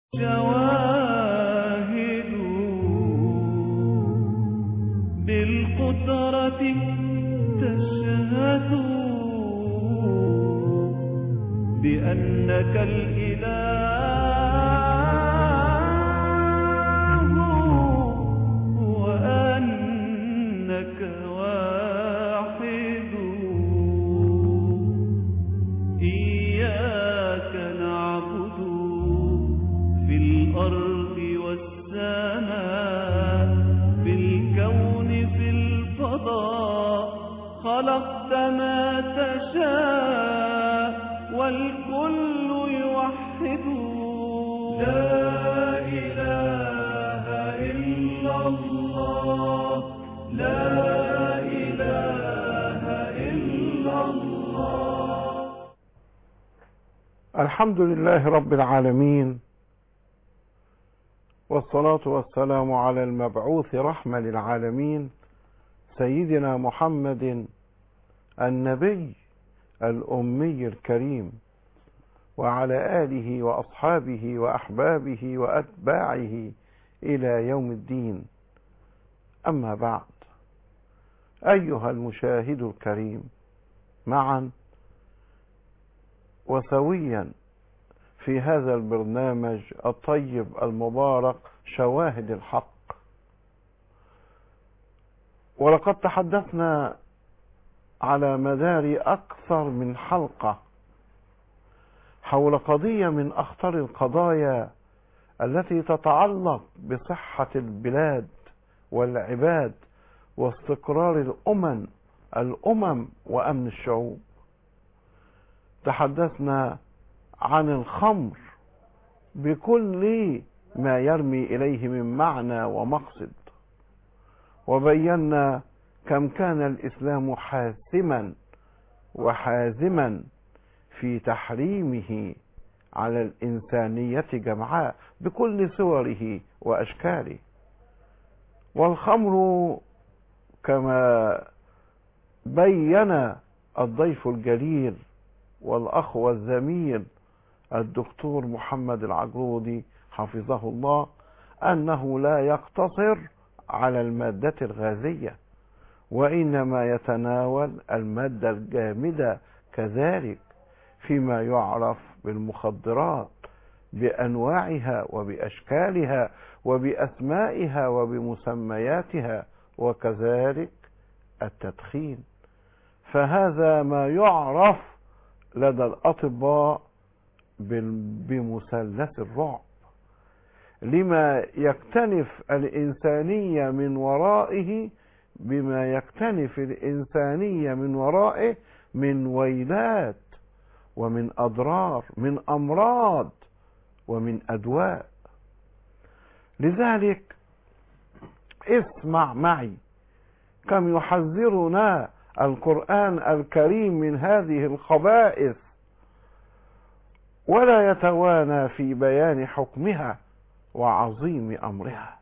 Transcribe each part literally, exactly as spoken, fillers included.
شواهد بالقدرة تشهد بأنك الإله وأنك واحد. إياك نعبد في الأرض والسماء، في الكون في الفضاء، خلقت ما تشاء والكل يوحد. لا إله إلا الله، لا إله إلا الله. الحمد لله رب العالمين، والصلاة والسلام على المبعوث رحمة للعالمين سيدنا محمد النبي الأمي الكريم، وعلى آله وأصحابه وأحبابه وأتباعه إلى يوم الدين. أما بعد، أيها المشاهد الكريم، معا وسويا في هذا البرنامج الطيب المبارك شواهد الحق. ولقد تحدثنا على مدار أكثر من حلقة حول قضية من أخطر القضايا التي تتعلق بصحة البلاد والعباد واستقرار الأمم الأمم وأمن الشعوب. تحدثنا عن الخمر بكل ما يرمي إليه من معنى ومقصد، وبينا كم كان الإسلام حاسما وحازما في تحريمه على الإنسانية جمعاء بكل صوره وأشكاله. والخمر كما بين الضيف الجليل والأخ والزميل الدكتور محمد العجرودي حفظه الله أنه لا يقتصر على المادة الغازية، وإنما يتناول المادة الجامدة كذلك، فيما يعرف بالمخدرات بأنواعها وبأشكالها وبأسمائها وبمسمياتها، وكذلك التدخين. فهذا ما يعرف لدى الأطباء بمثلث الرعب، لما يكتنف الإنسانية من ورائه بما يكتنف الإنسانية من ورائه من ويلات ومن أضرار، من أمراض ومن أدواء. لذلك اسمع معي كم يحذرنا القرآن الكريم من هذه الخبائث، ولا يتوانى في بيان حكمها وعظيم أمرها.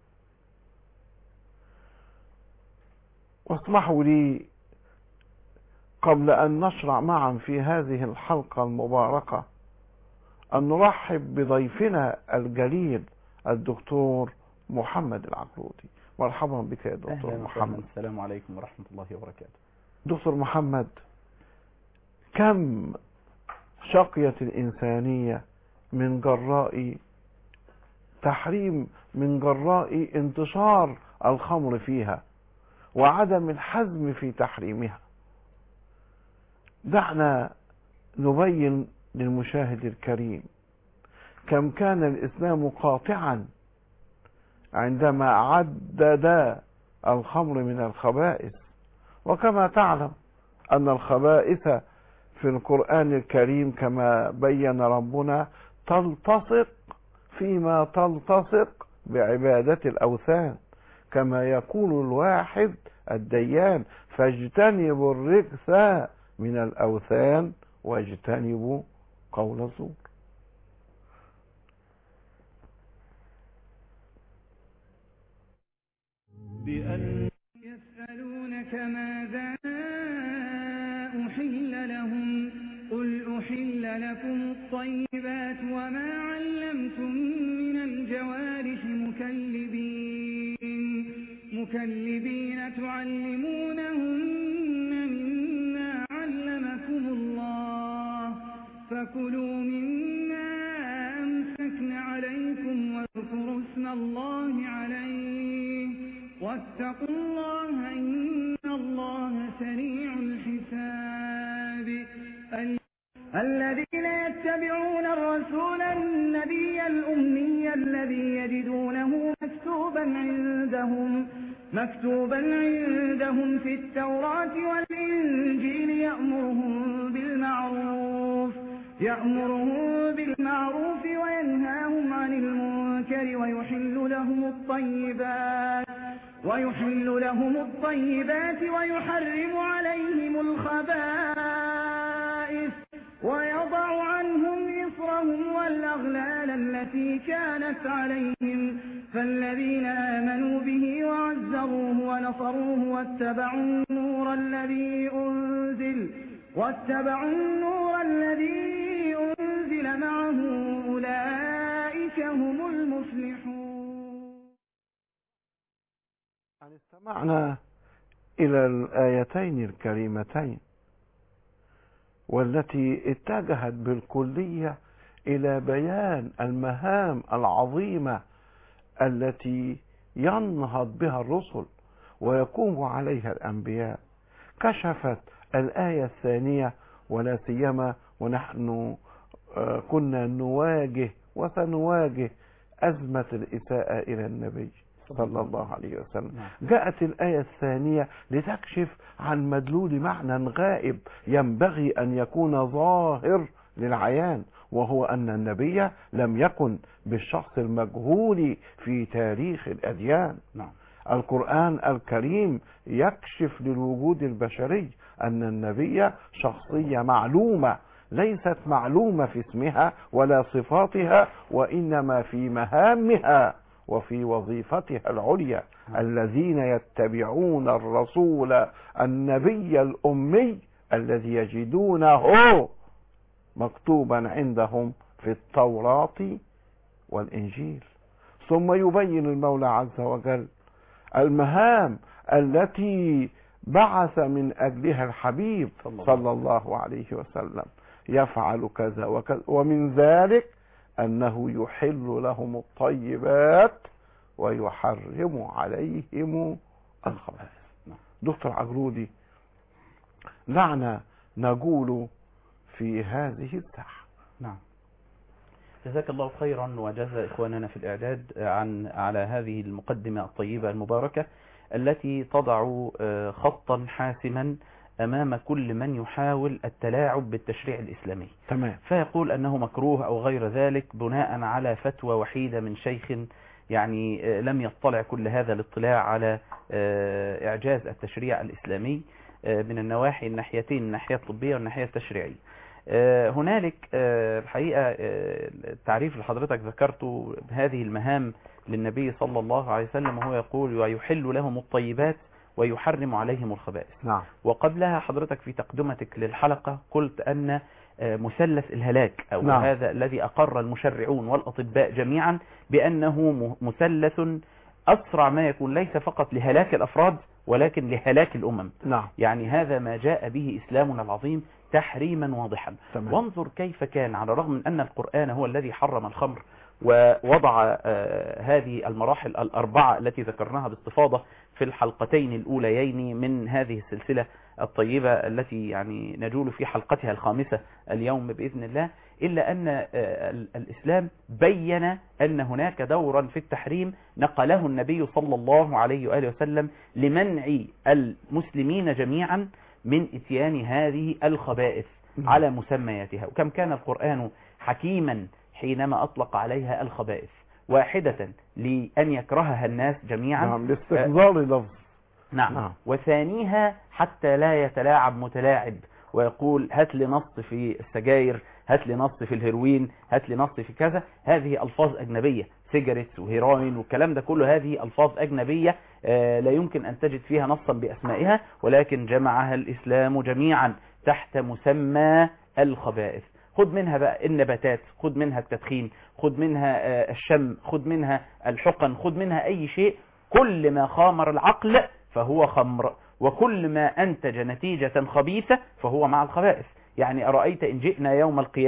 واسمحوا لي قبل أن نشرع معا في هذه الحلقة المباركة أن نرحب بضيفنا الجليل الدكتور محمد العجرودي. مرحبا بك يا دكتور محمد. السلام عليكم ورحمة الله وبركاته. دكتور محمد، كم شقيت الإنسانية من جراء تحريم، من جراء انتشار الخمر فيها وعدم الحزم في تحريمها. دعنا نبين للمشاهد الكريم كم كان الإسلام قاطعا عندما عدد الخمر من الخبائث. وكما تعلم أن الخبائث في القرآن الكريم كما بين ربنا تلتصق فيما تلتصق بعبادة الأوثان، كما يقول الواحد الديان: فاجتنبوا الرجس من الأوثان واجتنبوا قول الزور. بأن يسألونك ماذا أحل لهم قل أحل لكم الطيبات وما علمتم فكلوا مما أمسكن عليكم واذكروا اسم الله عليه واتقوا الله إن الله سريع الحساب. الذين يتبعون الرسول النبي الأمي الذي يجدونه مكتوبا عندهم مكتوبا عندهم في التوراة والإنجيل يأمرهم بالمعروف يأمرهم بالمعروف وينهاهم عن المنكر ويحل لهم الطيبات ويحل لهم الطيبات ويحرم عليهم الخبائث ويضع عنهم إصرهم والأغلال التي كانت عليهم فالذين آمنوا به وعزروه ونصروه واتبعوا النور الذي أنزل واتبعوا النور الذي أنزل معه أولئك هم المفلحون. استمعنا إلى الآيتين الكريمتين والتي اتجهت بالكلية إلى بيان المهام العظيمة التي ينهض بها الرسل ويقوم عليها الأنبياء. كشفت الآية الثانية ولا سيما ونحن كنا نواجه وسنواجه أزمة الإساءة إلى النبي صلى الله عليه وسلم. جاءت الآية الثانية لتكشف عن مدلول معنى غائب ينبغي أن يكون ظاهر للعيان، وهو أن النبي لم يكن بالشخص المجهول في تاريخ الأديان. نعم. القرآن الكريم يكشف للوجود البشري أن النبي شخصية معلومة، ليست معلومة في اسمها ولا صفاتها، وإنما في مهامها وفي وظيفتها العليا. الذين يتبعون الرسول النبي الأمي الذي يجدونه مكتوبا عندهم في التوراة والإنجيل. ثم يبين المولى عز وجل المهام التي بعث من أجلها الحبيب صلى الله عليه وسلم، يفعل كذا وكذا، ومن ذلك أنه يحل لهم الطيبات ويحرم عليهم الخبائث. دكتور عجرودي، دعنا نقول في هذه الساحة. نعم، جزاك الله خيرا وجزا إخواننا في الإعداد عن على هذه المقدمة الطيبة المباركة التي تضع خطا حاسما أمام كل من يحاول التلاعب بالتشريع الإسلامي. تمام. فيقول أنه مكروه أو غير ذلك بناء على فتوى وحيدة من شيخ يعني لم يطلع كل هذا الاطلاع على إعجاز التشريع الإسلامي من النواحي الناحيتين، الناحية الطبية والناحية التشريعية. هنالك الحقيقة التعريف اللي حضرتك ذكرته هذه المهام للنبي صلى الله عليه وسلم، وهو يقول ويحل لهم الطيبات ويحرم عليهم الخبائث. نعم. وقبلها حضرتك في تقدمتك للحلقة قلت أن مثلث الهلاك أو نعم. هذا الذي أقر المشرعون والأطباء جميعا بأنه مثلث أسرع ما يكون ليس فقط لهلاك الأفراد ولكن لهلاك الأمم. نعم. يعني هذا ما جاء به إسلامنا العظيم تحريما واضحا. تمام. وانظر كيف كان، على الرغم من أن القرآن هو الذي حرم الخمر ووضع آه هذه المراحل الأربعة التي ذكرناها باستفاضة في الحلقتين الأوليين من هذه السلسلة الطيبة التي يعني نجول في حلقتها الخامسة اليوم بإذن الله، إلا أن آه الإسلام بين أن هناك دورا في التحريم نقله النبي صلى الله عليه وآله وسلم لمنع المسلمين جميعا من إتيان هذه الخبائث على مسمياتها. وكم كان القرآن حكيما حينما أطلق عليها الخبائث، واحدة لأن يكرهها الناس جميعا. نعم، لاستحضار لفظ. نعم. نعم. وثانيها حتى لا يتلاعب متلاعب ويقول هات لي نص في السجاير، هات لي نص في الهيروين، هات لي نص في كذا. هذه ألفاظ أجنبية، سيجاريتس وهيروين والكلام ده كله، هذه ألفاظ أجنبية آه لا يمكن أن تجد فيها نصا بأسمائها، ولكن جمعها الإسلام جميعا تحت مسمى الخبائث. خد منها بقى النباتات، خد منها التدخين، خد منها آه الشم، خد منها الحقن، خد منها أي شيء، كل ما خامر العقل فهو خمر، وكل ما أنتج نتيجة خبيثة فهو مع الخبائث. يعني أرأيت إن جئنا يوم القيامة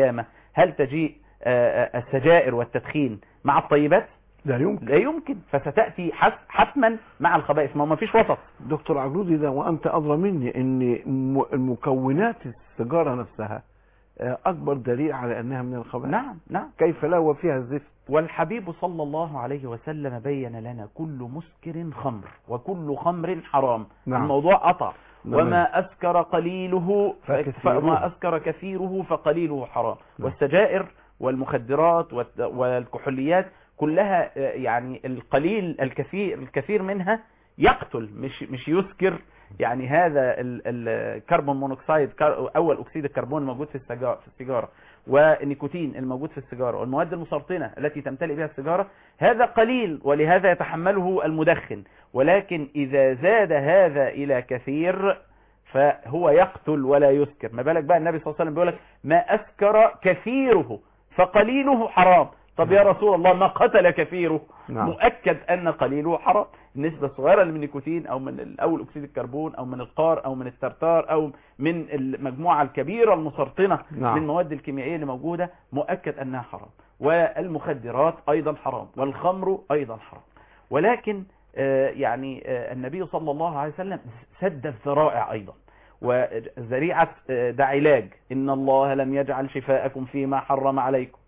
هل تجيء السجائر والتدخين مع الطيبات؟ لا يمكن لا يمكن، فستأتي حتما مع الخبائث، ما فيش وسط. دكتور عجلودي، ده وأنت أدرى مني أن المكونات السيجارة نفسها أكبر دليل على أنها من الخبائث. نعم نعم. كيف لا وفيها الزفت؟ والحبيب صلى الله عليه وسلم بين لنا كل مسكر خمر وكل خمر حرام. نعم. الموضوع قطع. نعم. وما أسكر قليله فكثيره. فما أسكر كثيره فقليله حرام. نعم. والسجائر والمخدرات والكحوليات كلها يعني القليل الكثير الكثير منها يقتل مش مش يسكر. يعني هذا الكربون مونوكسيد، اول اكسيد الكربون الموجود في السيجاره في السيجاره والنيكوتين الموجود في السيجاره والمواد المسرطنه التي تمتلئ بها السيجاره، هذا قليل ولهذا يتحمله المدخن. ولكن اذا زاد هذا الى كثير فهو يقتل ولا يسكر. ما بالك بقى النبي صلى الله عليه وسلم بيقول لك ما اسكر كثيره فقليله حرام. طب يا رسول الله ما قتل كثيره؟ نعم. مؤكد ان قليله حرام. النسبة الصغيرة من النيكوتين او من اول اكسيد الكربون او من القار او من الترتار او من المجموعة الكبيرة المسرطنة نعم. من المواد الكيميائية اللي موجودة مؤكد انها حرام. والمخدرات ايضا حرام والخمر ايضا حرام. ولكن آه يعني آه النبي صلى الله عليه وسلم سد الذرائع ايضا. وذريعة آه ده علاج. ان الله لم يجعل شفاءكم فيما حرم عليكم.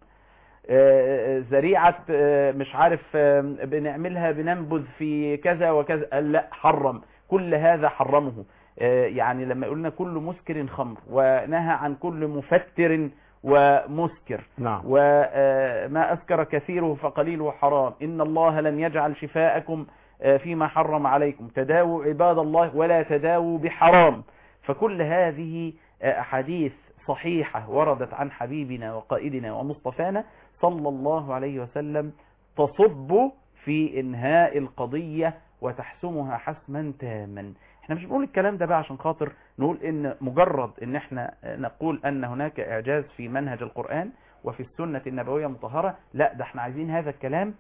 ذريعة مش عارف بنعملها بننبذ في كذا وكذا، قال لا حرم كل هذا، حرمه. يعني لما قلنا كل مسكر خمر ونهى عن كل مفتر ومسكر. نعم. وما أسكر كثيره فقليله حرام. إن الله لم يجعل شفاءكم فيما حرم عليكم. تداووا عباد الله ولا تداووا بحرام. فكل هذه أحاديث صحيحة وردت عن حبيبنا وقائدنا ومصطفانا صلى الله عليه وسلم تصب في إنهاء القضية وتحسمها حسما تاما. احنا مش بنقول الكلام ده بقى عشان خاطر نقول ان مجرد ان احنا نقول ان هناك اعجاز في منهج القرآن وفي السنة النبوية المطهرة. لا، ده احنا عايزين هذا الكلام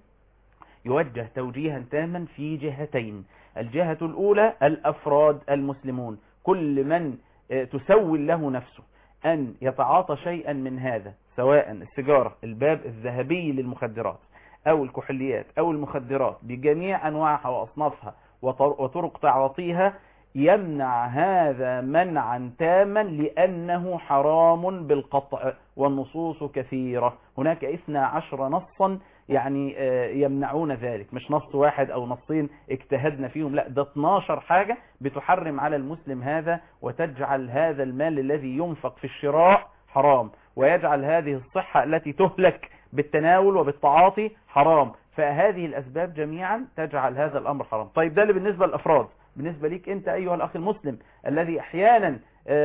يوجه توجيها تاما في جهتين. الجهة الأولى الأفراد المسلمون، كل من تسول له نفسه أن يتعاطى شيئا من هذا، سواء السيجارة الباب الذهبي للمخدرات أو الكحوليات أو المخدرات بجميع أنواعها وأصنافها وطرق تعاطيها، يمنع هذا منعا تاما لأنه حرام بالقطع. والنصوص كثيرة، هناك اثنا عشر نصا يعني يمنعون ذلك، مش نص واحد أو نصين اجتهدنا فيهم، لا ده اثناشر حاجة بتحرم على المسلم هذا وتجعل هذا المال الذي ينفق في الشراء حرام، ويجعل هذه الصحة التي تهلك بالتناول وبالتعاطي حرام. فهذه الأسباب جميعا تجعل هذا الأمر حرام. طيب ده اللي بالنسبة للأفراد. بالنسبة ليك أنت أيها الأخ المسلم الذي أحيانا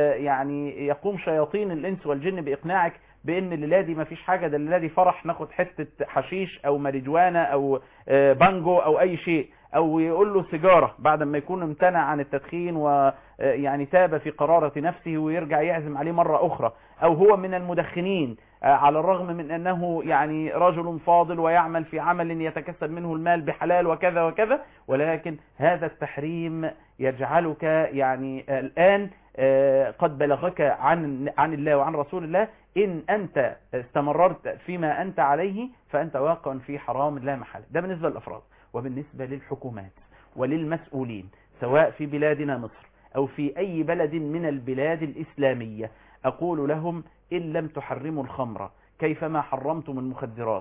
يعني يقوم شياطين الإنس والجن بإقناعك بأن الليلة دي ما فيش حاجة، ده الليلة دي فرح ناخد حتة حشيش أو ماريجوانا أو بانجو أو أي شيء، أو يقول له سيجارة بعد ما يكون امتنع عن التدخين ويعني تاب في قرارة نفسه ويرجع يعزم عليه مرة أخرى، أو هو من المدخنين على الرغم من أنه يعني رجل فاضل ويعمل في عمل يتكسب منه المال بحلال وكذا وكذا، ولكن هذا التحريم يجعلك يعني الآن قد بلغك عن عن الله وعن رسول الله إن أنت استمررت فيما أنت عليه فأنت واقع في حرام لا محالة. ده بالنسبة للأفراد. وبالنسبة للحكومات وللمسؤولين سواء في بلادنا مصر أو في أي بلد من البلاد الإسلامية، أقول لهم إن لم تحرموا الخمر كيفما حرمتم المخدرات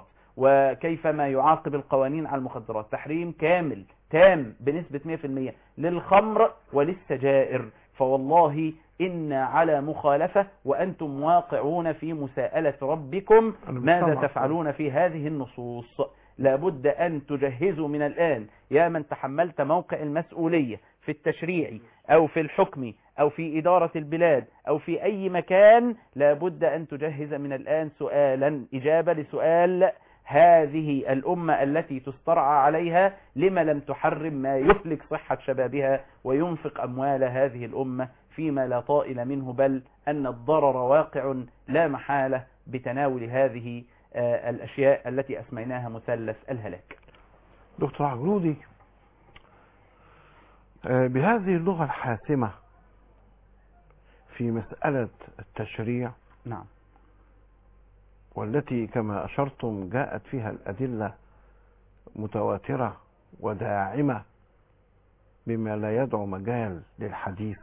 وكيفما يعاقب القوانين على المخدرات تحريم كامل تام بنسبة مئة في المئة للخمر وللسجائر، فوالله إن على مخالفة وأنتم واقعون في مساءلة ربكم ماذا تفعلون في هذه النصوص. لابد أن تجهزوا من الآن يا من تحملت موقع المسؤولية في التشريع أو في الحكم أو في إدارة البلاد أو في أي مكان، لابد أن تجهز من الآن سؤالا إجابة لسؤال هذه الأمة التي تسترعى عليها لما لم تحرم ما يهلك صحة شبابها وينفق أموال هذه الأمة فيما لا طائل منه، بل أن الضرر واقع لا محالة بتناول هذه الأشياء التي أسميناها مثلث الهلاك. دكتور عجلودي، بهذه اللغة الحاسمة في مسألة التشريع، نعم، والتي كما أشرتم جاءت فيها الأدلة متواترة وداعمة بما لا يدعو مجال للحديث.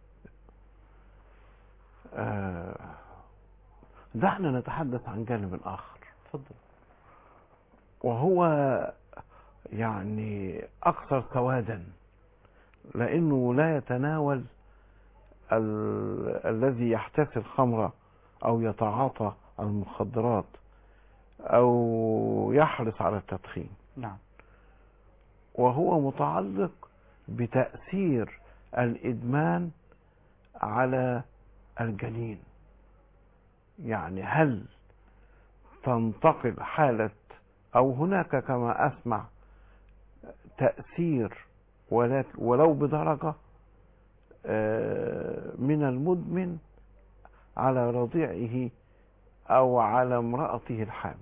آه دعنا نتحدث عن جانب آخر، تفضل. وهو يعني أكثر سوادا، لأنه لا يتناول ال... الذي يحتسي الخمر أو يتعاطى المخدرات أو يحرص على التدخين. نعم. وهو متعلق بتأثير الإدمان على الجنين. يعني هل تنتقل حالة أو هناك كما أسمع تأثير ولو بدرجة من المدمن على رضيعه أو على امرأته الحامل؟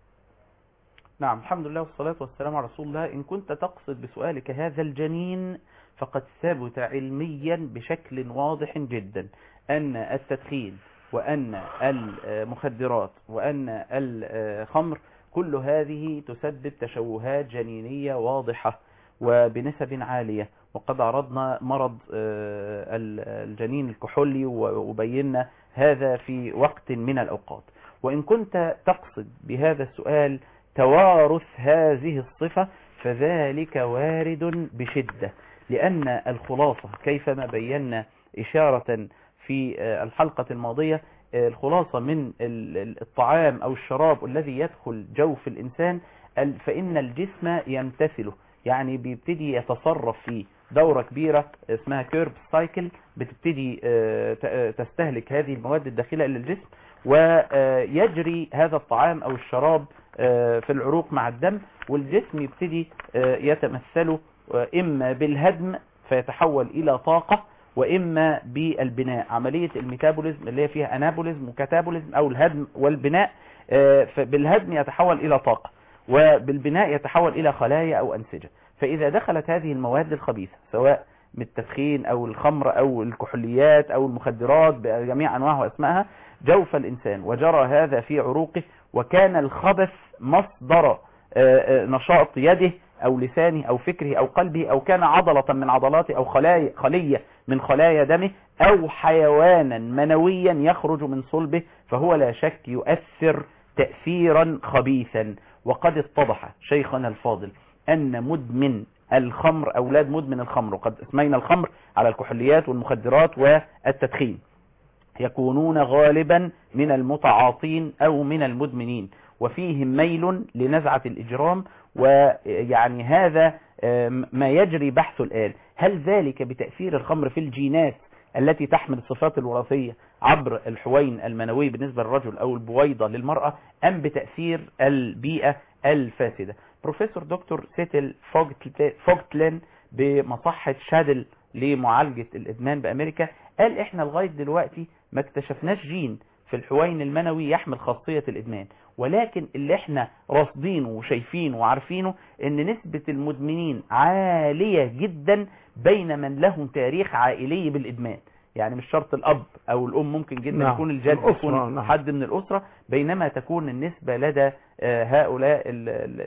نعم، الحمد لله والصلاة والسلام على رسول الله. إن كنت تقصد بسؤالك هذا الجنين، فقد ثبت علميا بشكل واضح جدا أن التدخين وأن المخدرات وأن الخمر كل هذه تسبب تشوهات جنينية واضحة وبنسب عالية. وقد عرضنا مرض الجنين الكحولي وبينا هذا في وقت من الأوقات. وإن كنت تقصد بهذا السؤال توارث هذه الصفة، فذلك وارد بشدة، لأن الخلاصة كيفما بينا إشارة في الحلقة الماضية، الخلاصة من الطعام أو الشراب الذي يدخل جوف الإنسان فإن الجسم يمتثله، يعني بيبتدي يتصرف فيه دورة كبيرة اسمها كيرب سايكل، بتبتدي تستهلك هذه المواد الداخلة إلى الجسم، ويجري هذا الطعام أو الشراب في العروق مع الدم، والجسم يبتدي يتمثله إما بالهدم فيتحول إلى طاقة، وإما بالبناء، عملية الميتابوليزم اللي هي فيها أنابوليزم وكاتابوليزم أو الهدم والبناء. بالهدم يتحول إلى طاقة، وبالبناء يتحول إلى خلايا أو أنسجة. فإذا دخلت هذه المواد الخبيثة سواء من التدخين أو الخمر أو الكحوليات أو المخدرات بجميع أنواعها وأسمائها جوف الإنسان وجرى هذا في عروقه، وكان الخبث مصدر نشاط يده أو لسانه أو فكره أو قلبه، أو كان عضلة من عضلاته أو خلايا خلية من خلايا دمه أو حيوانا منويا يخرج من صلبه، فهو لا شك يؤثر تأثيرا خبيثا. وقد اتضح شيخنا الفاضل أن مدمن الخمر أولاد مدمن الخمر، وقد اسمينا الخمر على الكحوليات والمخدرات والتدخين، يكونون غالبا من المتعاطين أو من المدمنين، وفيهم ميل لنزعة الإجرام. ويعني هذا ما يجري بحثه الآن، هل ذلك بتأثير الخمر في الجينات التي تحمل الصفات الوراثية عبر الحوين المنوي بالنسبة للرجل أو البويضة للمرأة، أم بتأثير البيئة الفاسدة؟ بروفيسور دكتور سيتل فوغتلين بمصحة شادل لمعالجة الإدمان بأمريكا قال إحنا لغاية دلوقتي ما اكتشفناش جين في الحوين المنوي يحمل خاصية الإدمان، ولكن اللي احنا راصدينه وشايفينه وعارفينه ان نسبة المدمنين عالية جدا بين من لهم تاريخ عائلي بالإدمان. يعني مش شرط الأب أو الأم، ممكن جدا نعم. يكون الجد، يكون نعم. حد من الأسرة، بينما تكون النسبة لدى هؤلاء ال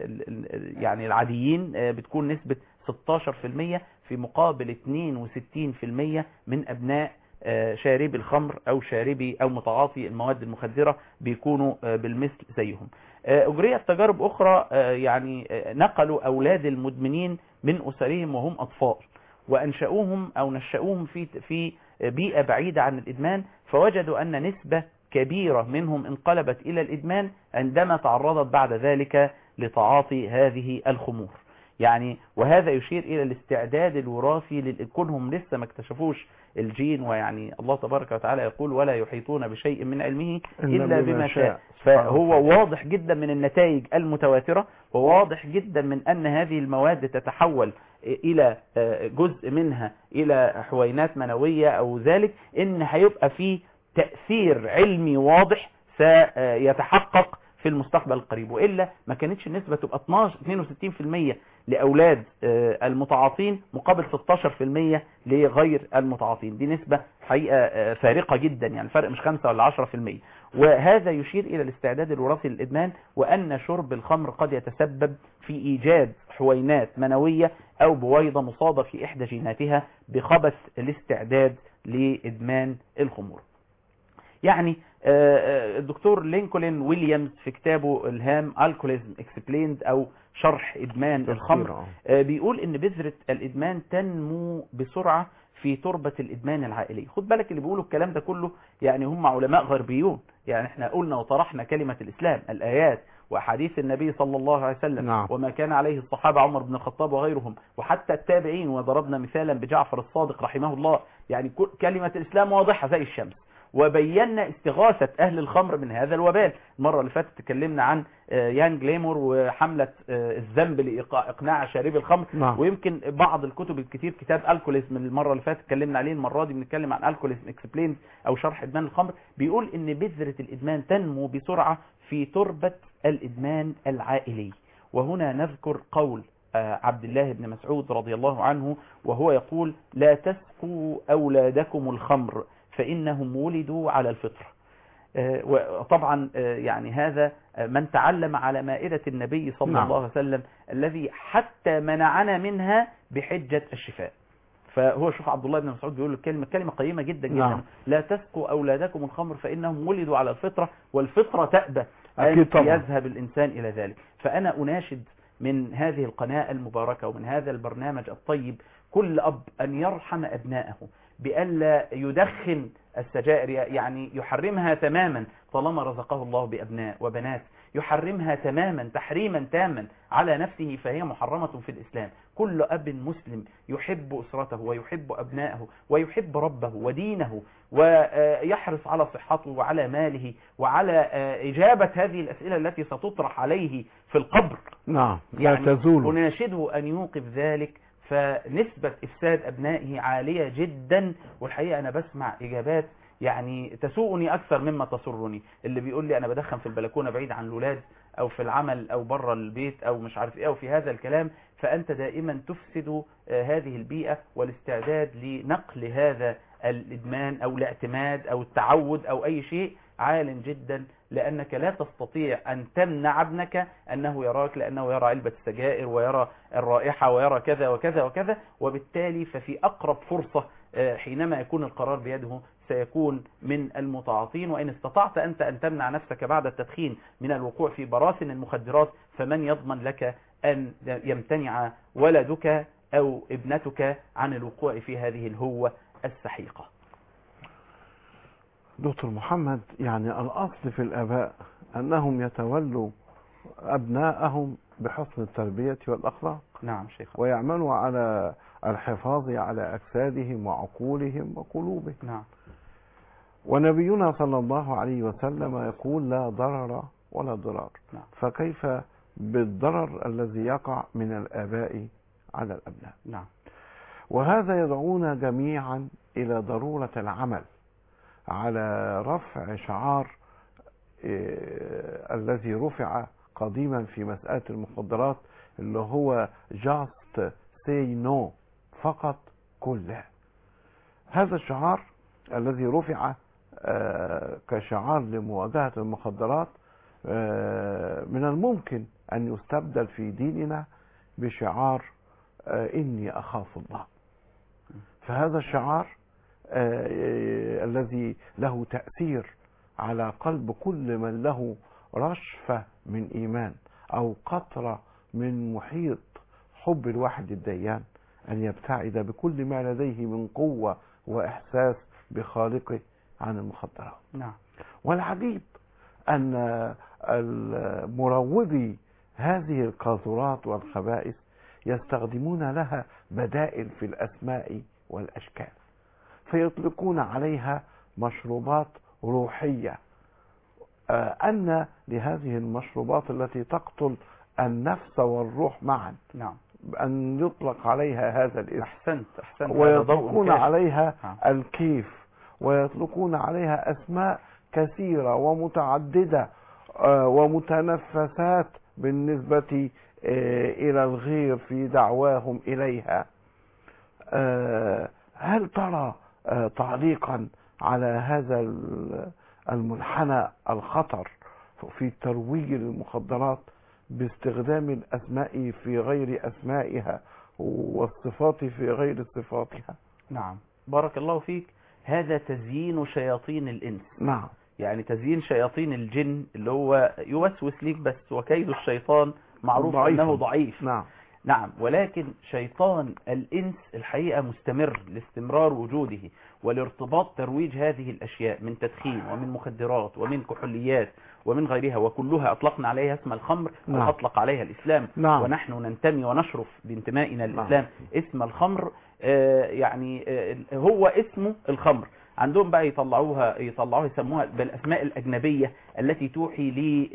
ال يعني العاديين بتكون نسبة ستاشر بالمئة في مقابل اثنين وستين بالمئة من أبناء شاربي الخمر أو شاربي أو متعاطي المواد المخدرة بيكونوا بالمثل زيهم. أجريت تجارب أخرى، يعني نقلوا أولاد المدمنين من أسرهم وهم أطفال وأنشأوهم أو نشأوهم في في بيئة بعيدة عن الإدمان، فوجدوا أن نسبة كبيرة منهم انقلبت إلى الإدمان عندما تعرضت بعد ذلك لتعاطي هذه الخمور. يعني وهذا يشير إلى الاستعداد الوراثي لكونهم لسه ما اكتشفوش الجين، ويعني الله تبارك وتعالى يقول ولا يحيطون بشيء من علمه إلا بما شاء. فهو واضح جدا من النتائج المتواترة، وواضح جدا من أن هذه المواد تتحول إلى جزء منها إلى حوينات منوية أو ذلك، إن هيبقى فيه تأثير علمي واضح سيتحقق في المستقبل القريب، وإلا ما كانتش النسبة تبقى اثنين وستين بالمئة لأولاد المتعاطين مقابل ستاشر بالمئة لغير المتعاطين. دي نسبة حقيقة فارقة جدا، يعني الفرق مش خمسة ولا عشرة بالمئة. وهذا يشير إلى الاستعداد الوراثي للإدمان، وأن شرب الخمر قد يتسبب في إيجاد حوينات منوية أو بويضة مصابة في إحدى جيناتها بخبث الاستعداد لإدمان الخمور. يعني الدكتور لينكولن ويليامز في كتابه الهام الكوليزم اكسبليند او شرح ادمان الخمر بيقول ان بذرة الادمان تنمو بسرعة في تربة الادمان العائلي. خد بالك اللي بيقولوا الكلام ده كله يعني هم علماء غربيون، يعني احنا قلنا وطرحنا كلمة الاسلام، الايات واحاديث النبي صلى الله عليه وسلم، نعم. وما كان عليه الصحابة عمر بن الخطاب وغيرهم وحتى التابعين، وضربنا مثالا بجعفر الصادق رحمه الله. يعني كلمة الاسلام واضحة زي الشمس، وبينا استغاثة أهل الخمر من هذا الوبال. المرة اللي فاتت تكلمنا عن يان جليمور وحملة الذنب لإقناع شاربي الخمر، نعم. ويمكن بعض الكتب الكتير كتاب الكوليزم المرة اللي فاتت تكلمنا عليه، المرة دي بنتكلم عن الكوليزم اكسبليند أو شرح إدمان الخمر، بيقول إن بذرة الإدمان تنمو بسرعة في تربة الإدمان العائلي. وهنا نذكر قول عبد الله بن مسعود رضي الله عنه وهو يقول: لا تسقوا أولادكم الخمر فإنهم ولدوا على الفطرة. وطبعا يعني هذا من تعلم على مائدة النبي صلى نعم. الله عليه وسلم الذي حتى منعنا منها بحجة الشفاء. فهو شوف عبد الله بن مسعود بيقول الكلمة كلمة قيمة جدا جدا، نعم. لا تسقوا أولادكم الخمر فإنهم ولدوا على الفطرة، والفطرة تأبى أن يذهب الإنسان إلى ذلك. فأنا أناشد من هذه القناة المباركة ومن هذا البرنامج الطيب كل أب أن يرحم أبنائه بألا يدخن السجائر، يعني يحرمها تماما طالما رزقه الله بأبناء وبنات، يحرمها تماما تحريما تاما على نفسه، فهي محرمة في الإسلام. كل أب مسلم يحب أسرته ويحب أبنائه ويحب ربه ودينه ويحرص على صحته وعلى ماله وعلى إجابة هذه الأسئلة التي ستطرح عليه في القبر، نعم لا يعني تزول. أناشده أن يوقف ذلك. فنسبة إفساد أبنائه عالية جدا، والحقيقة أنا بسمع إجابات يعني تسوءني أكثر مما تسرني. اللي بيقول لي أنا بدخن في البلكونة بعيد عن الولاد أو في العمل أو بره البيت أو مش عارف إيه أو في هذا الكلام، فأنت دائما تفسد هذه البيئة والاستعداد لنقل هذا الإدمان أو الاعتماد أو التعود أو أي شيء عال جدا، لأنك لا تستطيع أن تمنع ابنك أنه يراك، لأنه يرى علبة السجائر ويرى الرائحة ويرى كذا وكذا وكذا، وبالتالي ففي أقرب فرصة حينما يكون القرار بيده سيكون من المتعاطين. وإن استطعت أنت أن تمنع نفسك بعد التدخين من الوقوع في براثن المخدرات، فمن يضمن لك أن يمتنع ولدك أو ابنتك عن الوقوع في هذه الهوة السحيقة. دكتور محمد، يعني الأصل في الآباء أنهم يتولوا أبناءهم بحسن التربية والأخلاق، نعم شيخ، ويعملوا على الحفاظ على أجسادهم وعقولهم وقلوبهم، نعم. ونبينا صلى الله عليه وسلم يقول: لا ضرر ولا ضرار، نعم. فكيف بالضرر الذي يقع من الآباء على الأبناء؟ نعم. وهذا يدعونا جميعا إلى ضرورة العمل على رفع شعار إيه الذي رفع قديما في مسألة المخدرات، اللي هو just say no، فقط قل لا. هذا الشعار الذي رفع آه كشعار لمواجهة المخدرات آه من الممكن أن يستبدل في ديننا بشعار آه إني أخاف الله. فهذا الشعار آه الذي له تأثير على قلب كل من له رشفة من إيمان أو قطرة من محيط حب الواحد الديان، أن يبتعد بكل ما لديه من قوة وإحساس بخالقه عن المخدرات. نعم. والعجيب أن مروجي هذه القاذورات والخبائث يستخدمون لها بدائل في الأسماء والأشكال، فيطلقون عليها مشروبات روحية. أن لهذه المشروبات التي تقتل النفس والروح معا، نعم، أن يطلق عليها هذا الاسم. أحسنت أحسنت. ويطلقون عليها الكيف، ويطلقون عليها أسماء كثيرة ومتعددة ومتنفسات بالنسبة إلى الغير في دعواهم إليها. هل ترى تعليقا على هذا المنحنى الخطر في ترويج المخدرات باستخدام الأسماء في غير أسمائها والصفات في غير صفاتها. نعم، بارك الله فيك. هذا تزيين شياطين الإنس. نعم، يعني تزيين شياطين الجن اللي هو يوسوس ليك بس، وكيد الشيطان معروف ضعيف. أنه ضعيف. نعم نعم، ولكن شيطان الإنس الحقيقة مستمر لاستمرار وجوده والارتباط ترويج هذه الأشياء من تدخين ومن مخدرات ومن كحوليات ومن غيرها، وكلها أطلقنا عليها اسم الخمر. نعم. أو أطلق عليها الإسلام. نعم. ونحن ننتمي ونشرف بانتمائنا للإسلام. نعم. اسم الخمر آه يعني آه هو اسمه الخمر. عندهم بقى يطلعوها يطلعوها يسموها بالأسماء الأجنبية التي توحي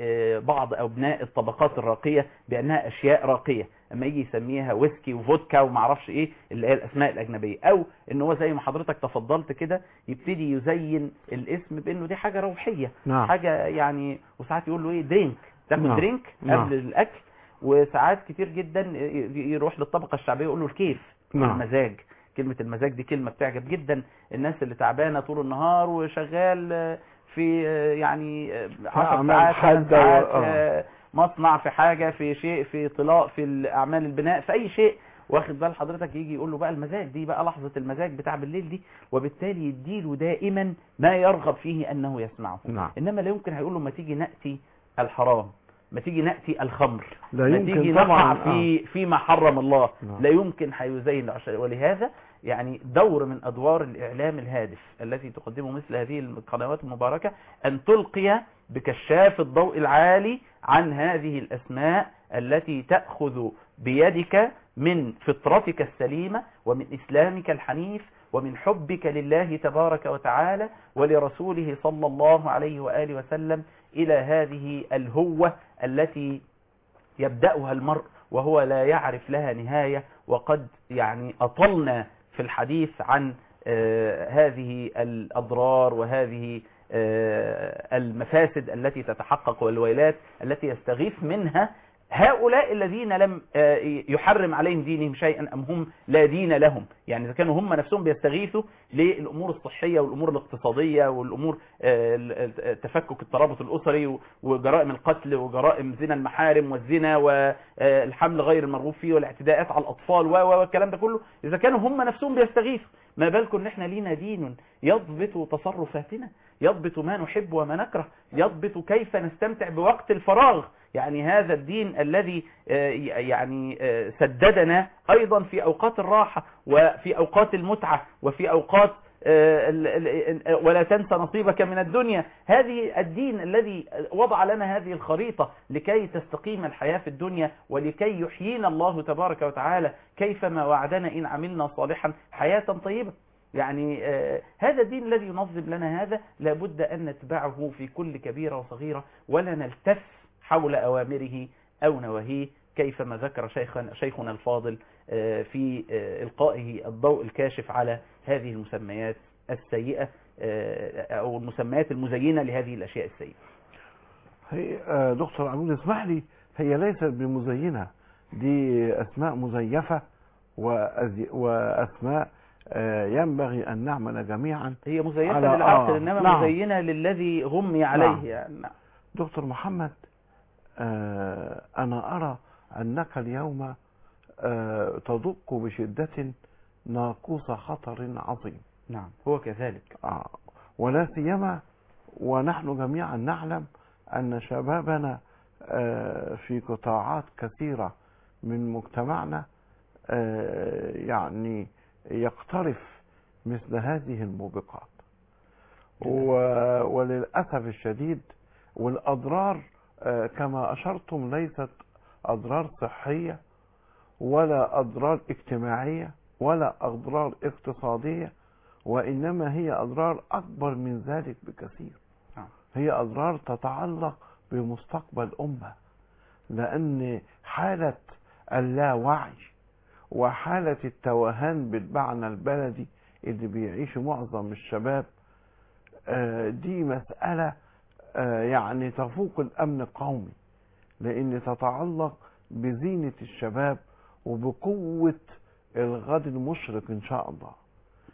لبعض أبناء الطبقات الراقية بأنها أشياء راقية. اما يجي يسميها ويسكي وفودكا ومعرفش ايه اللي هي الاسماء الاجنبيه، او ان هو زي ما حضرتك تفضلت كده يبتدي يزين الاسم بانه دي حاجه روحيه. نعم. حاجه يعني، وساعات يقول له ايه درينك، تاخد نعم. درينك قبل نعم. الاكل. وساعات كتير جدا يروح للطبقه الشعبيه يقول له الكيف. نعم. المزاج. كلمه المزاج دي كلمه بتعجب جدا الناس اللي تعبانه طول النهار وشغال في يعني عشر ساعات ساعات و... مصنع، في حاجة، في شيء، في طلاء، في أعمال البناء، في أي شيء، واخد بال حضرتك، يجي يقول له بقى المزاج دي بقى لحظة المزاج بتاع بالليل دي، وبالتالي يديله دائما ما يرغب فيه أنه يسمعه. نعم. إنما لا يمكن هيقول له ما تيجي نأتي الحرام، ما تيجي نأتي الخمر، لا ما يمكن تيجي طبعا. نقع في فيما حرم الله. نعم. لا يمكن هيزين. ولهذا يعني دور من أدوار الإعلام الهادف التي تقدمه مثل هذه القنوات المباركة أن تلقي بكشاف الضوء العالي عن هذه الأسماء التي تأخذ بيدك من فطرتك السليمة ومن إسلامك الحنيف ومن حبك لله تبارك وتعالى ولرسوله صلى الله عليه وآله وسلم إلى هذه الهوة التي يبدأها المرء وهو لا يعرف لها نهاية. وقد يعني أطلنا في الحديث عن آه هذه الأضرار وهذه آه المفاسد التي تتحقق والويلات التي يستغيث منها هؤلاء الذين لم آه يحرم عليهم دينهم شيئا أم هم لا دين لهم. يعني إذا كانوا هم نفسهم بيستغيثوا للأمور الصحية والأمور الاقتصادية والأمور تفكك الترابط الأسري وجرائم القتل وجرائم زنا المحارم والزنا والحمل غير المرغوب فيه والاعتداءات على الأطفال والكلام ده كله، إذا كانوا هم نفسهم بيستغيثوا، ما بالكم ان احنا لينا دين يضبط تصرفاتنا، يضبط ما نحب وما نكره، يضبط كيف نستمتع بوقت الفراغ. يعني هذا الدين الذي يعني سددنا ايضا في اوقات الراحة وفي اوقات المتعة وفي اوقات ولا تنسى نصيبك من الدنيا. هذه الدين الذي وضع لنا هذه الخريطة لكي تستقيم الحياة في الدنيا ولكي يحيينا الله تبارك وتعالى كيفما وعدنا إن عملنا صالحا حياة طيبة. يعني آه هذا الدين الذي ينظم لنا هذا لابد أن نتبعه في كل كبيرة وصغيرة ولا نلتف حول أوامره أو نواهيه، كيفما ذكر شيخنا, شيخنا الفاضل آه في آه إلقائه الضوء الكاشف على هذه المسميات السيئة آه أو المسميات المزينة لهذه الأشياء السيئة. هي آه دكتور عمود اسمح لي، هي ليست بمزينة، دي أسماء مزيفة وأسماء ينبغي أن نعمل جميعا. هي مزيفة للعقل، آه إنما نعم. مزينة للذي غمي عليه. نعم. يعني نعم. دكتور محمد، آه أنا أرى أنك اليوم آه تدق بشدة ناقوس خطر عظيم. نعم هو كذلك. آه ولا سيما ونحن جميعا نعلم أن شبابنا آه في قطاعات كثيرة من مجتمعنا آه يعني يقترف مثل هذه الموبقات، وللأسف الشديد والأضرار كما أشرتم ليست أضرار صحية ولا أضرار اجتماعية ولا أضرار اقتصادية، وإنما هي أضرار أكبر من ذلك بكثير. هي أضرار تتعلق بمستقبل الأمة، لأن حالة اللاوعي وحالة التوهان بالمعنى البلدي اللي بيعيش معظم الشباب دي مسألة يعني تفوق الأمن القومي، لأن تتعلق بزينة الشباب وبقوة الغد المشرق إن شاء الله.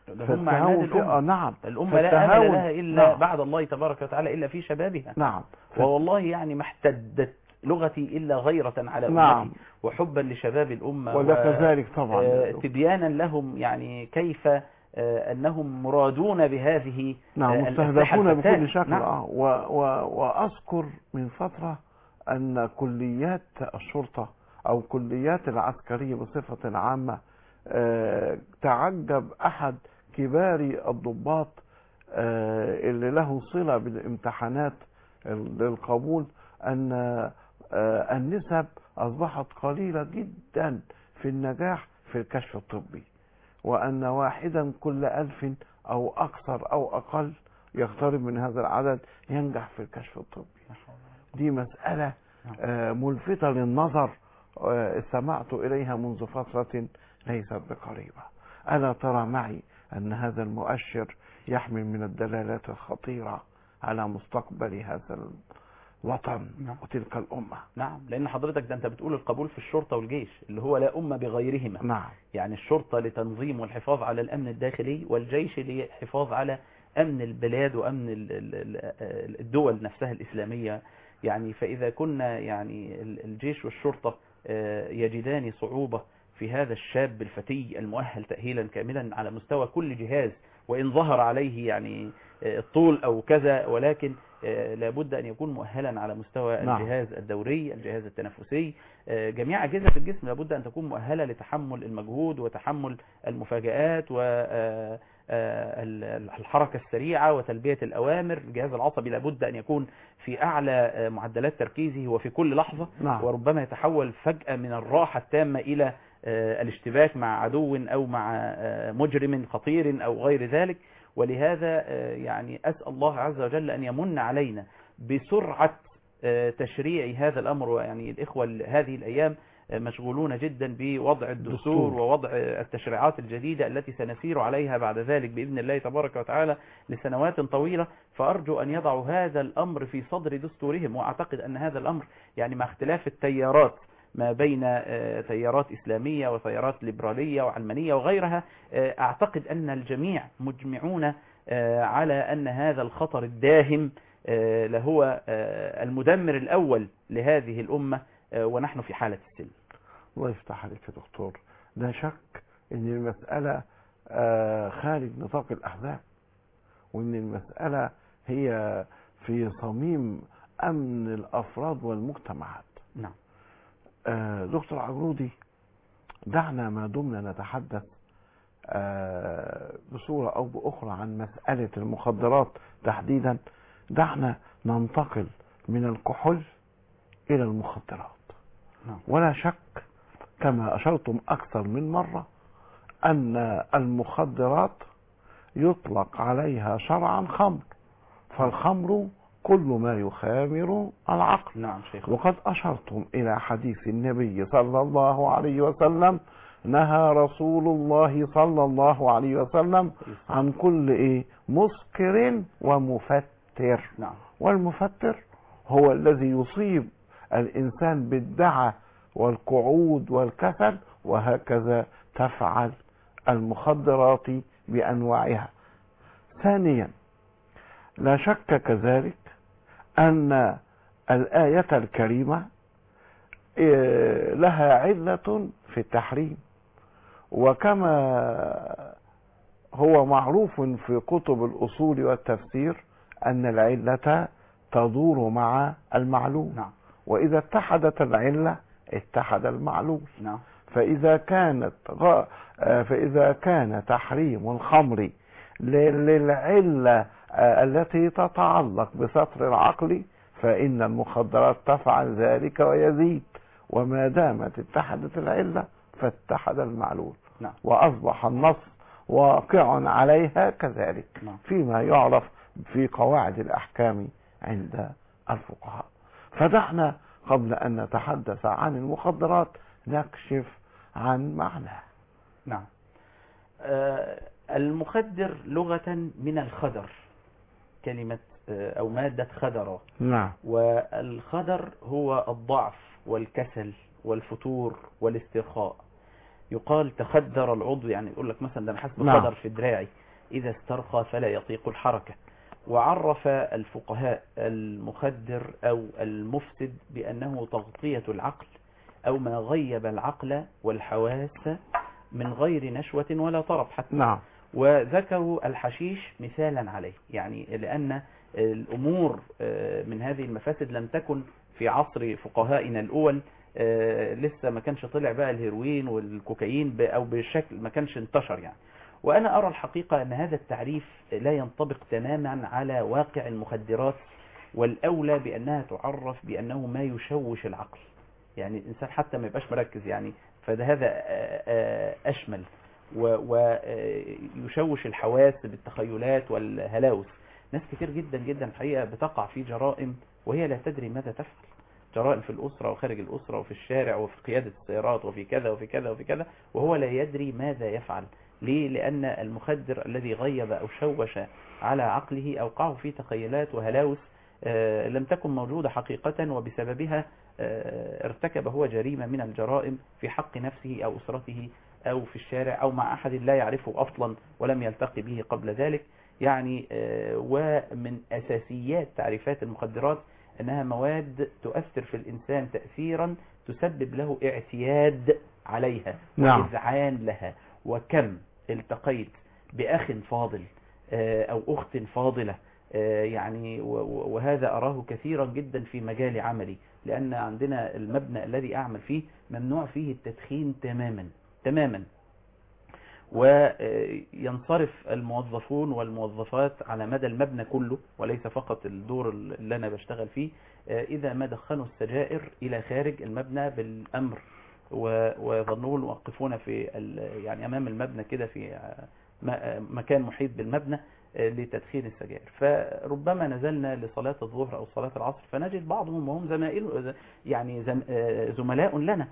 هم عماد الأمة. نعم. الأمة لا أمل لها إلا نعم. بعد الله تبارك وتعالى إلا في شبابها. نعم. والله يعني ما احتدت لغتي إلا غيرة على نعم. أمتي وحبا لشباب الأمة وكذلك طبعا تبيانا لهم يعني كيف أنهم مرادون بهذه نعم مستهدفون بكل شكل. نعم. آه. و و وأذكر من فترة أن كليات الشرطة أو كليات العسكرية بصفة عامة آه تعجب أحد كبار الضباط آه اللي له صلة بالامتحانات للقبول أن آه النسب أصبحت قليلة جدا في النجاح في الكشف الطبي، وأن واحدا كل ألف أو أكثر أو أقل يقترب من هذا العدد ينجح في الكشف الطبي. دي مسألة آه ملفتة للنظر آه استمعت إليها منذ فترة ليست بقريبة. ألا ترى معي أن هذا المؤشر يحمل من الدلالات الخطيرة على مستقبل هذا الوطن نعم. وتلك الأمة. نعم، لأن حضرتك ده أنت بتقول القبول في الشرطة والجيش اللي هو لا أمة بغيرهما. نعم. يعني الشرطة لتنظيم والحفاظ على الأمن الداخلي، والجيش للحفاظ على أمن البلاد وأمن الدول نفسها الإسلامية. يعني فإذا كنا يعني الجيش والشرطة يجدان صعوبة في هذا الشاب الفتي المؤهل تأهيلا كاملا على مستوى كل جهاز، وإن ظهر عليه يعني الطول أو كذا، ولكن لابد أن يكون مؤهلا على مستوى نعم. الجهاز الدوري، الجهاز التنفسي، جميع أجهزة في الجسم لابد أن تكون مؤهلة لتحمل المجهود وتحمل المفاجآت والحركة السريعة وتلبية الأوامر. الجهاز العصبي لابد أن يكون في أعلى معدلات تركيزه وفي كل لحظة. نعم. وربما يتحول فجأة من الراحة التامة إلى الاشتباك مع عدو أو مع مجرم خطير أو غير ذلك. ولهذا يعني أسأل الله عز وجل أن يمن علينا بسرعة تشريع هذا الأمر. ويعني الإخوة هذه الأيام مشغولون جدا بوضع الدستور ووضع التشريعات الجديدة التي سنسير عليها بعد ذلك بإذن الله تبارك وتعالى لسنوات طويلة. فأرجو أن يضعوا هذا الأمر في صدر دستورهم. وأعتقد أن هذا الأمر يعني مع اختلاف التيارات ما بين تيارات إسلامية وتيارات ليبرالية وعلمانية وغيرها، أعتقد أن الجميع مجمعون على أن هذا الخطر الداهم لهو المدمر الأول لهذه الأمة، ونحن في حالة السلم. الله يفتح عليك يا دكتور. لا شك أن المسألة خارج نطاق الأحزاب، وأن المسألة هي في صميم أمن الأفراد والمجتمعات. نعم. آه دكتور عجرودي، دعنا ما دمنا نتحدث آه بصورة أو بأخرى عن مسألة المخدرات تحديدا، دعنا ننتقل من الكحول إلى المخدرات. نعم. ولا شك كما أشرتم أكثر من مرة أن المخدرات يطلق عليها شرعا خمر، فالخمر كل ما يخامر العقل. نعم شيخ. وقد أشرتم إلى حديث النبي صلى الله عليه وسلم: نهى رسول الله صلى الله عليه وسلم عن كل إيه مسكر ومفتر. نعم. والمفتر هو الذي يصيب الإنسان بالدعة والقعود والكسل، وهكذا تفعل المخدرات بأنواعها. ثانيا، لا شك كذلك أن الآية الكريمة لها علة في التحريم، وكما هو معروف في كتب الأصول والتفسير أن العلة تدور مع المعلول. نعم. وإذا اتحدت العلة اتحد المعلول. نعم. فإذا كانت غ... فإذا كان تحريم الخمر للعلة التي تتعلق بسطر العقل، فإن المخدرات تفعل ذلك ويزيد. وما دامت اتحدت العلة فاتحد المعلول. نعم. وأصبح النص واقع عليها كذلك. نعم. فيما يعرف في قواعد الأحكام عند الفقهاء. فدعنا قبل أن نتحدث عن المخدرات نكشف عن معناه. نعم. آه المخدر لغة من الخدر، كلمة آه أو مادة خدرة. نعم. والخدر هو الضعف والكسل والفتور والاسترخاء. يقال تخدر العضو، يعني يقول لك مثلا ده انا حاسس بخدر في دراعي، إذا استرخى فلا يطيق الحركة. وعرف الفقهاء المخدر أو المفسد بأنه تغطية العقل أو ما غيب العقل والحواس من غير نشوة ولا طرب حتى. نعم. وذكروا الحشيش مثالا عليه، يعني لأن الأمور من هذه المفاسد لم تكن في عصر فقهائنا الأول، لسه ما كانش طلع بقى الهيروين والكوكايين أو بالشكل ما كانش انتشر يعني. وأنا أرى الحقيقة أن هذا التعريف لا ينطبق تماما على واقع المخدرات، والأولى بأنها تعرف بأنه ما يشوش العقل، يعني الإنسان حتى ما يبقاش مركز يعني، فده هذا أشمل، ويشوش الحواس بالتخيلات والهلاوس. ناس كتير جدا جدا الحقيقة بتقع في جرائم وهي لا تدري ماذا تفعل، جرائم في الأسرة وخارج الأسرة وفي الشارع وفي قيادة السيارات وفي كذا وفي كذا وفي كذا، وهو لا يدري ماذا يفعل. ليه؟ لأن المخدر الذي غيب أو شوش على عقله أوقعه في تخيلات وهلاوس لم تكن موجودة حقيقة، وبسببها ارتكب هو جريمة من الجرائم في حق نفسه أو أسرته أو في الشارع أو مع أحد لا يعرفه أصلا ولم يلتقي به قبل ذلك يعني. ومن أساسيات تعريفات المخدرات أنها مواد تؤثر في الإنسان تأثيرا تسبب له اعتياد عليها وإذعان لها. وكم التقيت بأخ فاضل أو أخت فاضلة يعني، وهذا أراه كثيرا جدا في مجال عملي، لأن عندنا المبنى الذي أعمل فيه ممنوع فيه التدخين تماما تماما، وينصرف الموظفون والموظفات على مدى المبنى كله وليس فقط الدور اللي أنا بشتغل فيه إذا ما دخنوا السجائر إلى خارج المبنى بالأمر، ويظنون وقفونا في يعني أمام المبنى كده في مكان محيط بالمبنى لتدخين السجائر. فربما نزلنا لصلاة الظهر أو صلاة العصر فنجد بعضهم وهم زمائل يعني زملاء لنا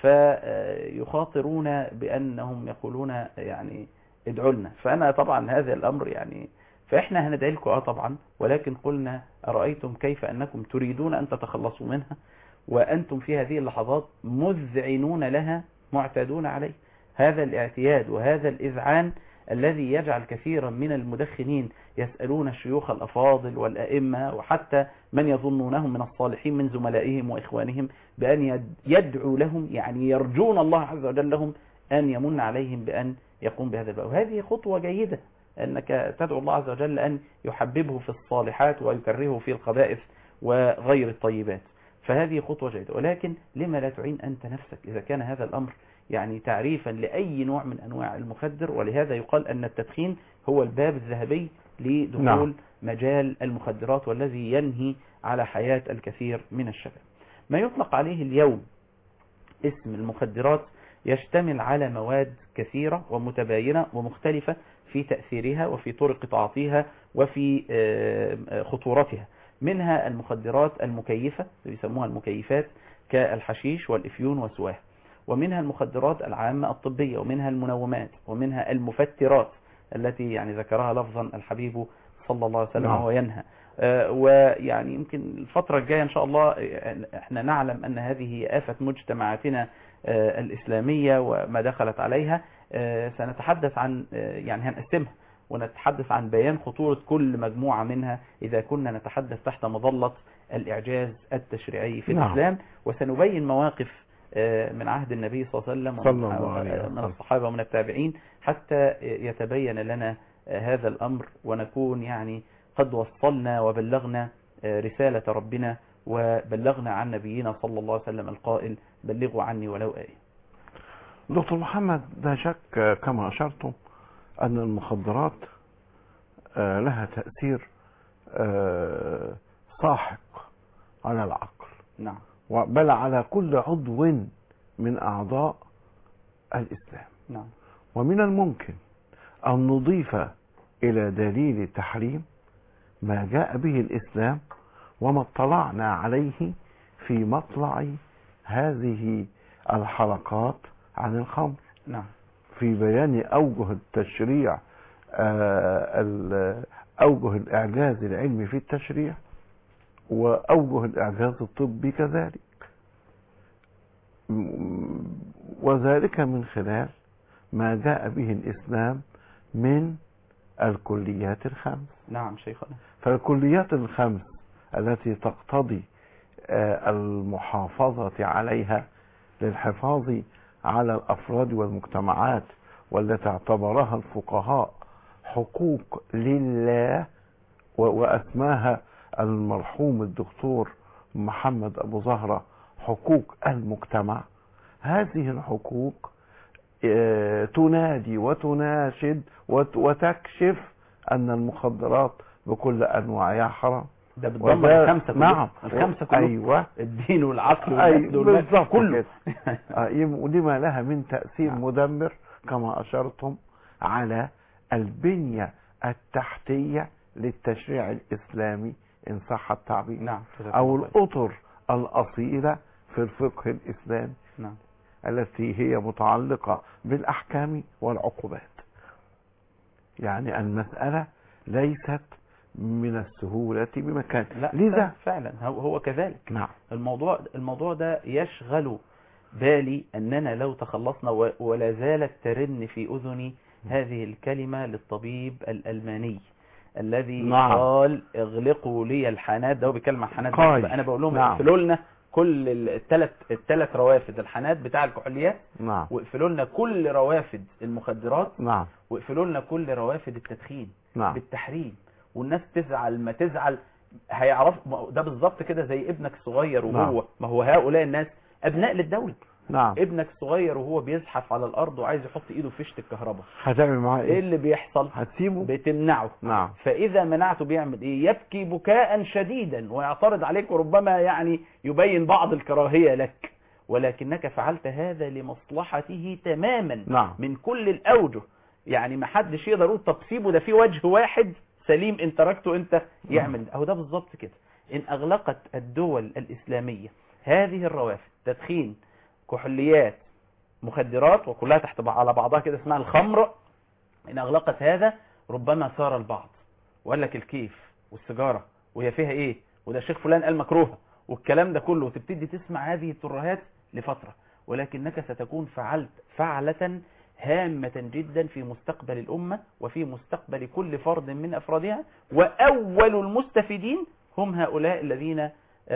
فيخاطرون بأنهم يقولون يعني ادعوا لنا. فأنا طبعا هذا الأمر يعني فإحنا هندعي لكم اه طبعا، ولكن قلنا أرأيتم كيف أنكم تريدون أن تتخلصوا منها وأنتم في هذه اللحظات مذعنون لها معتادون عليه. هذا الاعتياد وهذا الإذعان الذي يجعل كثيرا من المدخنين يسألون الشيوخ الأفاضل والأئمة وحتى من يظنونهم من الصالحين من زملائهم وإخوانهم بأن يدعوا لهم، يعني يرجون الله عز وجل لهم أن يمن عليهم بأن يقوم بهذا الباب. وهذه خطوة جيدة أنك تدعو الله عز وجل أن يحببه في الصالحات ويكرهه في الخبائث وغير الطيبات، فهذه خطوة جيدة. ولكن لما لا تعين أنت نفسك إذا كان هذا الأمر يعني تعريفا لأي نوع من أنواع المخدر؟ ولهذا يقال أن التدخين هو الباب الذهبي لدخول نعم. مجال المخدرات والذي ينهي على حياة الكثير من الشباب. ما يطلق عليه اليوم اسم المخدرات يشتمل على مواد كثيرة ومتباينة ومختلفة في تأثيرها وفي طرق تعاطيها وفي خطورتها. منها المخدرات المكيفة اللي بيسموها المكيفات كالحشيش والإفيون وسواه، ومنها المخدرات العامة الطبية، ومنها المنومات، ومنها المفترات التي يعني ذكرها لفظا الحبيب صلى الله عليه وسلم وهو ينهى. آه ويعني يمكن الفترة الجاية إن شاء الله احنا نعلم أن هذه آفة مجتمعاتنا آه الإسلامية وما دخلت عليها. آه سنتحدث عن آه يعني هنقسمها ونتحدث عن بيان خطورة كل مجموعة منها إذا كنا نتحدث تحت مظلة الإعجاز التشريعي في نعم. الإسلام، وسنبين مواقف من عهد النبي صلى الله عليه وسلم ومن الصحابة ومن التابعين حتى يتبين لنا هذا الأمر ونكون يعني قد وصلنا وبلغنا رسالة ربنا وبلغنا عن نبينا صلى الله عليه وسلم القائل بلغوا عني ولو آية. دكتور محمد، لا شك كما أشرتم أن المخدرات لها تأثير ساحق على العقل، نعم، بل على كل عضو من أعضاء الإسلام. نعم. ومن الممكن أن نضيف إلى دليل التحريم ما جاء به الإسلام وما اطلعنا عليه في مطلع هذه الحلقات عن الخمر، نعم، في بيان أوجه التشريع، أوجه الإعجاز العلمي في التشريع وأوجه الإعجاز الطبي كذلك، وذلك من خلال ما جاء به الإسلام من الكليات الخمس. نعم شيخنا. فالكليات الخمس التي تقتضي المحافظة عليها للحفاظ على الأفراد والمجتمعات، والتي اعتبرها الفقهاء حقوق لله، وأسماها المرحوم الدكتور محمد أبو زهرة حقوق المجتمع. هذه الحقوق تنادي وتناشد وتكشف أن المخدرات بكل أنواعها حرام. ده بتضمن الخمسة كله. نعم الخمسة كله. أيوة. الدين والعقل والنسل والمال كله. كله. ولما لها من تأثير نعم. مدمر كما أشرتم على البنية التحتية للتشريع الإسلامي إن صح التعبير. نعم. أو الأطر الأصيلة في الفقه الإسلامي. نعم. التي هي متعلقة بالأحكام والعقوبات. يعني المسألة ليست من السهولة بمكان. لا لذا فعلا هو كذلك. نعم. الموضوع الموضوع ده يشغل بالي أننا لو تخلصنا، ولا زالت ترن في أذني هذه الكلمة للطبيب الألماني الذي نعم. قال اغلقوا لي الحانات. ده هو بيتكلم عن الحانات. أنا بقول لهم نعم. اقفلوا لنا كل الثلاث الثلاث روافد الحانات بتاع الكحوليات. نعم. واقفلوا لنا كل روافد المخدرات. نعم. واقفلوا لنا كل روافد التدخين. نعم. بالتحريم. والناس تزعل ما تزعل، هيعرف ده بالظبط كده زي ابنك الصغير وهو نعم. ما هو هؤلاء الناس ابناء للدولة. نعم. ابنك الصغير وهو بيزحف على الارض وعايز يحط ايده في فيشه الكهرباء، هتعمل معاه ايه ايه؟ اللي بيحصل؟ هتسيبه؟ بتمنعه. نعم. فاذا منعته بيعمل ايه؟ يبكي بكاء شديدا ويعترض عليك، وربما يعني يبين بعض الكراهية لك، ولكنك فعلت هذا لمصلحته تماما. نعم. من كل الاوجه. يعني ما حدش يقدر يقول طب سيبه، ده في وجه واحد سليم ان تركته انت يعمل. اهو ده بالظبط كده. ان اغلقت الدول الاسلامية هذه الروافد، تدخين، كحوليات، مخدرات، وكلها تحت على بعضها كده اسمها الخمر، ان اغلقت هذا ربما صار البعض وقال لك الكيف والسيجاره وهي فيها ايه، وده الشيخ فلان قال مكروهه والكلام ده كله، وتبتدي تسمع هذه الترهات لفتره، ولكنك ستكون فعلت فعلة هامة جدا في مستقبل الأمة وفي مستقبل كل فرد من أفرادها، وأول المستفيدين هم هؤلاء الذين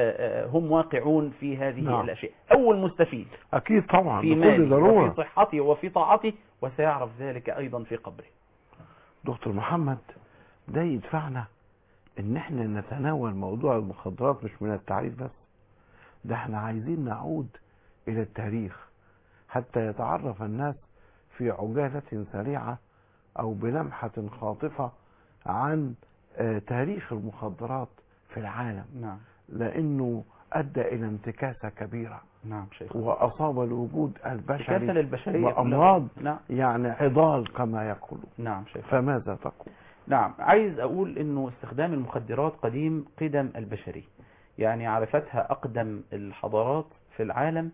هم واقعون في هذه نعم. الأشياء. أول مستفيد أكيد طبعا في ماله وفي صحته وفي طاعته، وسيعرف ذلك أيضا في قبره. دكتور محمد، ده يدفعنا ان احنا نتناول موضوع المخدرات مش من التعريف بس، ده احنا عايزين نعود الى التاريخ حتى يتعرف الناس في عجالة سريعة او بلمحة خاطفة عن تاريخ المخدرات في العالم. نعم. لانه ادى الى انتكاسة كبيرة. نعم شيخ. واصاب الوجود البشري بامراض نعم. يعني عضال كما يقولون. نعم شيخ. فماذا تقول؟ نعم، عايز اقول انه استخدام المخدرات قديم قدم البشرية، يعني عرفتها اقدم الحضارات في العالم،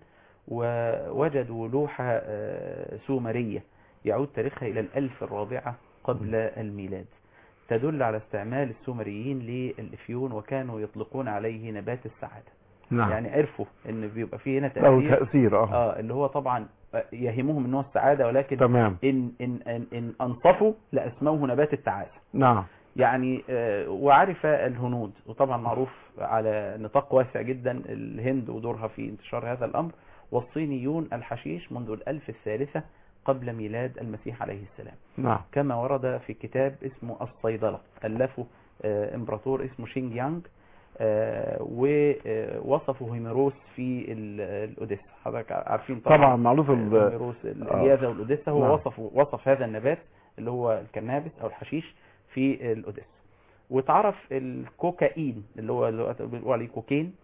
ووجدوا لوحة سومرية يعود تاريخها الى الالف الرابعة قبل الميلاد، تدل على استعمال السومريين للإفيون، وكانوا يطلقون عليه نبات السعادة. نعم. يعني عرفوا ان بيبقى فيه هنا تأثير, أو تأثير اه. اه اللي هو طبعا يهمهم انه السعادة، ولكن تمام. إن, إن, إن, إن أنصفوا لأسموه نبات التعاسة. نعم. يعني آه وعرف الهنود، وطبعا معروف على نطاق واسع جدا الهند ودورها في انتشار هذا الأمر، والصينيون الحشيش منذ الألف الثالثة قبل ميلاد المسيح عليه السلام. نعم. كما ورد في كتاب اسمه الصيدلة ألفه آه امبراطور اسمه شينج يانج، آه ووصفه هيميروس في الأوديسا. حضرتك عارفين طبعا, طبعا معروف هيميروس الإلياذة والأوديسا، هو نعم. وصف وصف هذا النبات اللي هو الكنابس أو الحشيش في الأوديسا. وتعرف الكوكايين اللي هو اللي بيقولوا عليه كوكين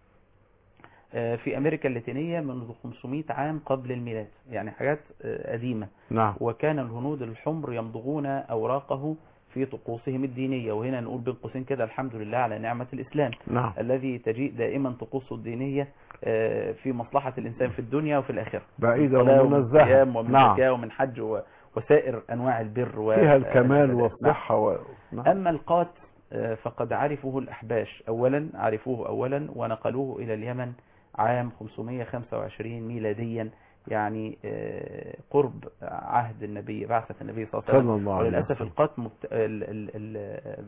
في أمريكا اللاتينية منذ خمسمائة عام قبل الميلاد، يعني حاجات قديمة. نعم. وكان الهنود الحمر يمضغون أوراقه في طقوسهم الدينية، وهنا نقول بين قوسين كده الحمد لله على نعمة الإسلام. نعم. الذي تجيء دائما طقوسه الدينية في مصلحة الإنسان في الدنيا وفي الآخرة، بعيدة ومنزهة، ومن نعم. زكاة ومن حج وسائر أنواع البر و... فيها الكمال والصحة و... نعم. أما القات فقد عرفوه الأحباش أولا عرفوه أولا ونقلوه إلى اليمن عام خمسمائة وخمسة وعشرين ميلاديا، يعني قرب عهد النبي، بعثة النبي صلى الله عليه وسلم. وللأسف القات مبت... ال... ال... ال...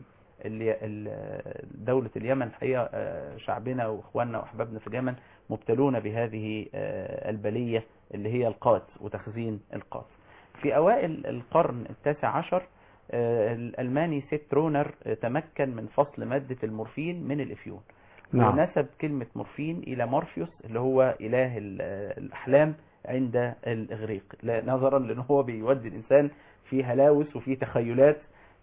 ال... دولة اليمن الحقيقة شعبنا وإخواننا وأحبابنا في اليمن مبتلون بهذه البلية اللي هي القات وتخزين القات. في أوائل القرن التاسع عشر الألماني سيت رونر تمكن من فصل مادة المورفين من الإفيون. نعم. ونسب كلمة مورفين إلى مورفيوس اللي هو إله الأحلام عند الإغريق، نظرا لأنه هو بيودي الإنسان في هلاوس وفي تخيلات.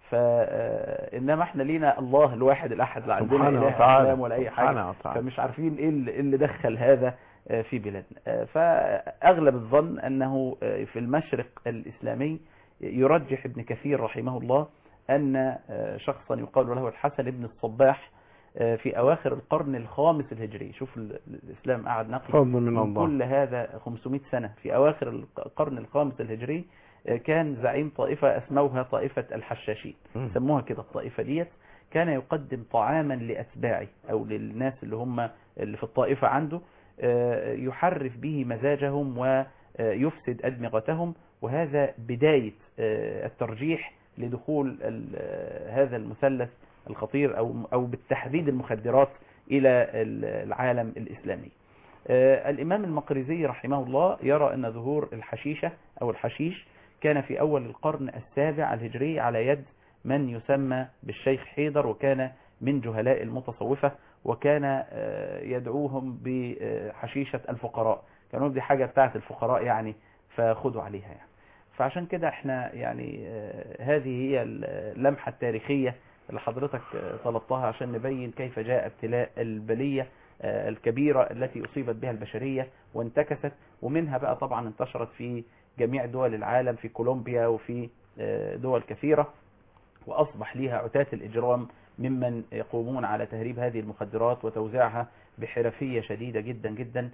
فإنما احنا لينا الله الواحد الأحد، لا عندنا إله أحلام ولا أي حاجة، فمش عارفين إيه اللي دخل هذا في بلادنا. فأغلب الظن أنه في المشرق الإسلامي يرجح ابن كثير رحمه الله أن شخصا يقال له الحسن بن الصباح في أواخر القرن الخامس الهجري، شوف الإسلام قعد نقل من, من كل هذا خمسمائة سنة، في أواخر القرن الخامس الهجري كان زعيم طائفة اسموها طائفة الحشاشين، سموها كده الطائفة ديت. كان يقدم طعاما لأتباعه أو للناس اللي هم اللي في الطائفة عنده، يحرف به مزاجهم ويفسد أدمغتهم، وهذا بداية الترجيح لدخول هذا المثلث الخطير أو أو بالتحديد المخدرات إلى العالم الإسلامي. الإمام المقريزي رحمه الله يرى أن ظهور الحشيشة أو الحشيش كان في أول القرن السابع الهجري على يد من يسمى بالشيخ حيدر، وكان من جهلاء المتصوفة، وكان يدعوهم بحشيشة الفقراء، كانوا دي حاجة بتاعت الفقراء يعني فخذوا عليها يعني. فعشان كده احنا يعني هذه هي اللمحة التاريخية اللي حضرتك طلبتها عشان نبين كيف جاء ابتلاء البلية الكبيرة التي أصيبت بها البشرية وانتكست، ومنها بقى طبعا انتشرت في جميع دول العالم، في كولومبيا وفي دول كثيرة، وأصبح ليها عتاة الإجرام ممن يقومون على تهريب هذه المخدرات وتوزيعها بحرفية شديدة جدا جدا،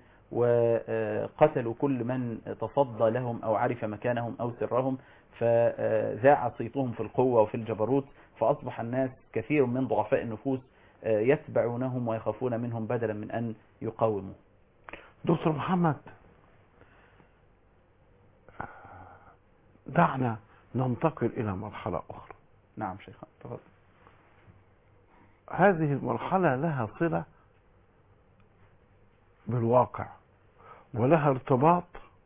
وقتلوا كل من تصدى لهم أو عرف مكانهم أو سرهم، فذاع صيتهم في القوة وفي الجبروت، فأصبح الناس كثير من ضعفاء النفوس يتبعونهم ويخافون منهم بدلا من أن يقاوموا. دكتور محمد، دعنا ننتقل إلى مرحلة أخرى. نعم شيخ تفضل. هذه المرحلة لها صلة بالواقع ولها ارتباط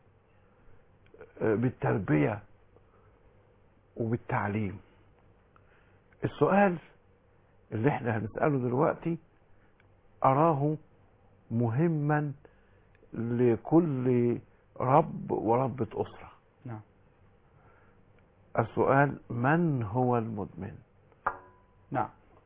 بالتربية وبالتعليم. السؤال اللي احنا هنسأله دلوقتي أراه مهما لكل رب وربة أسرة. نعم. السؤال: من هو المدمن؟ نعم.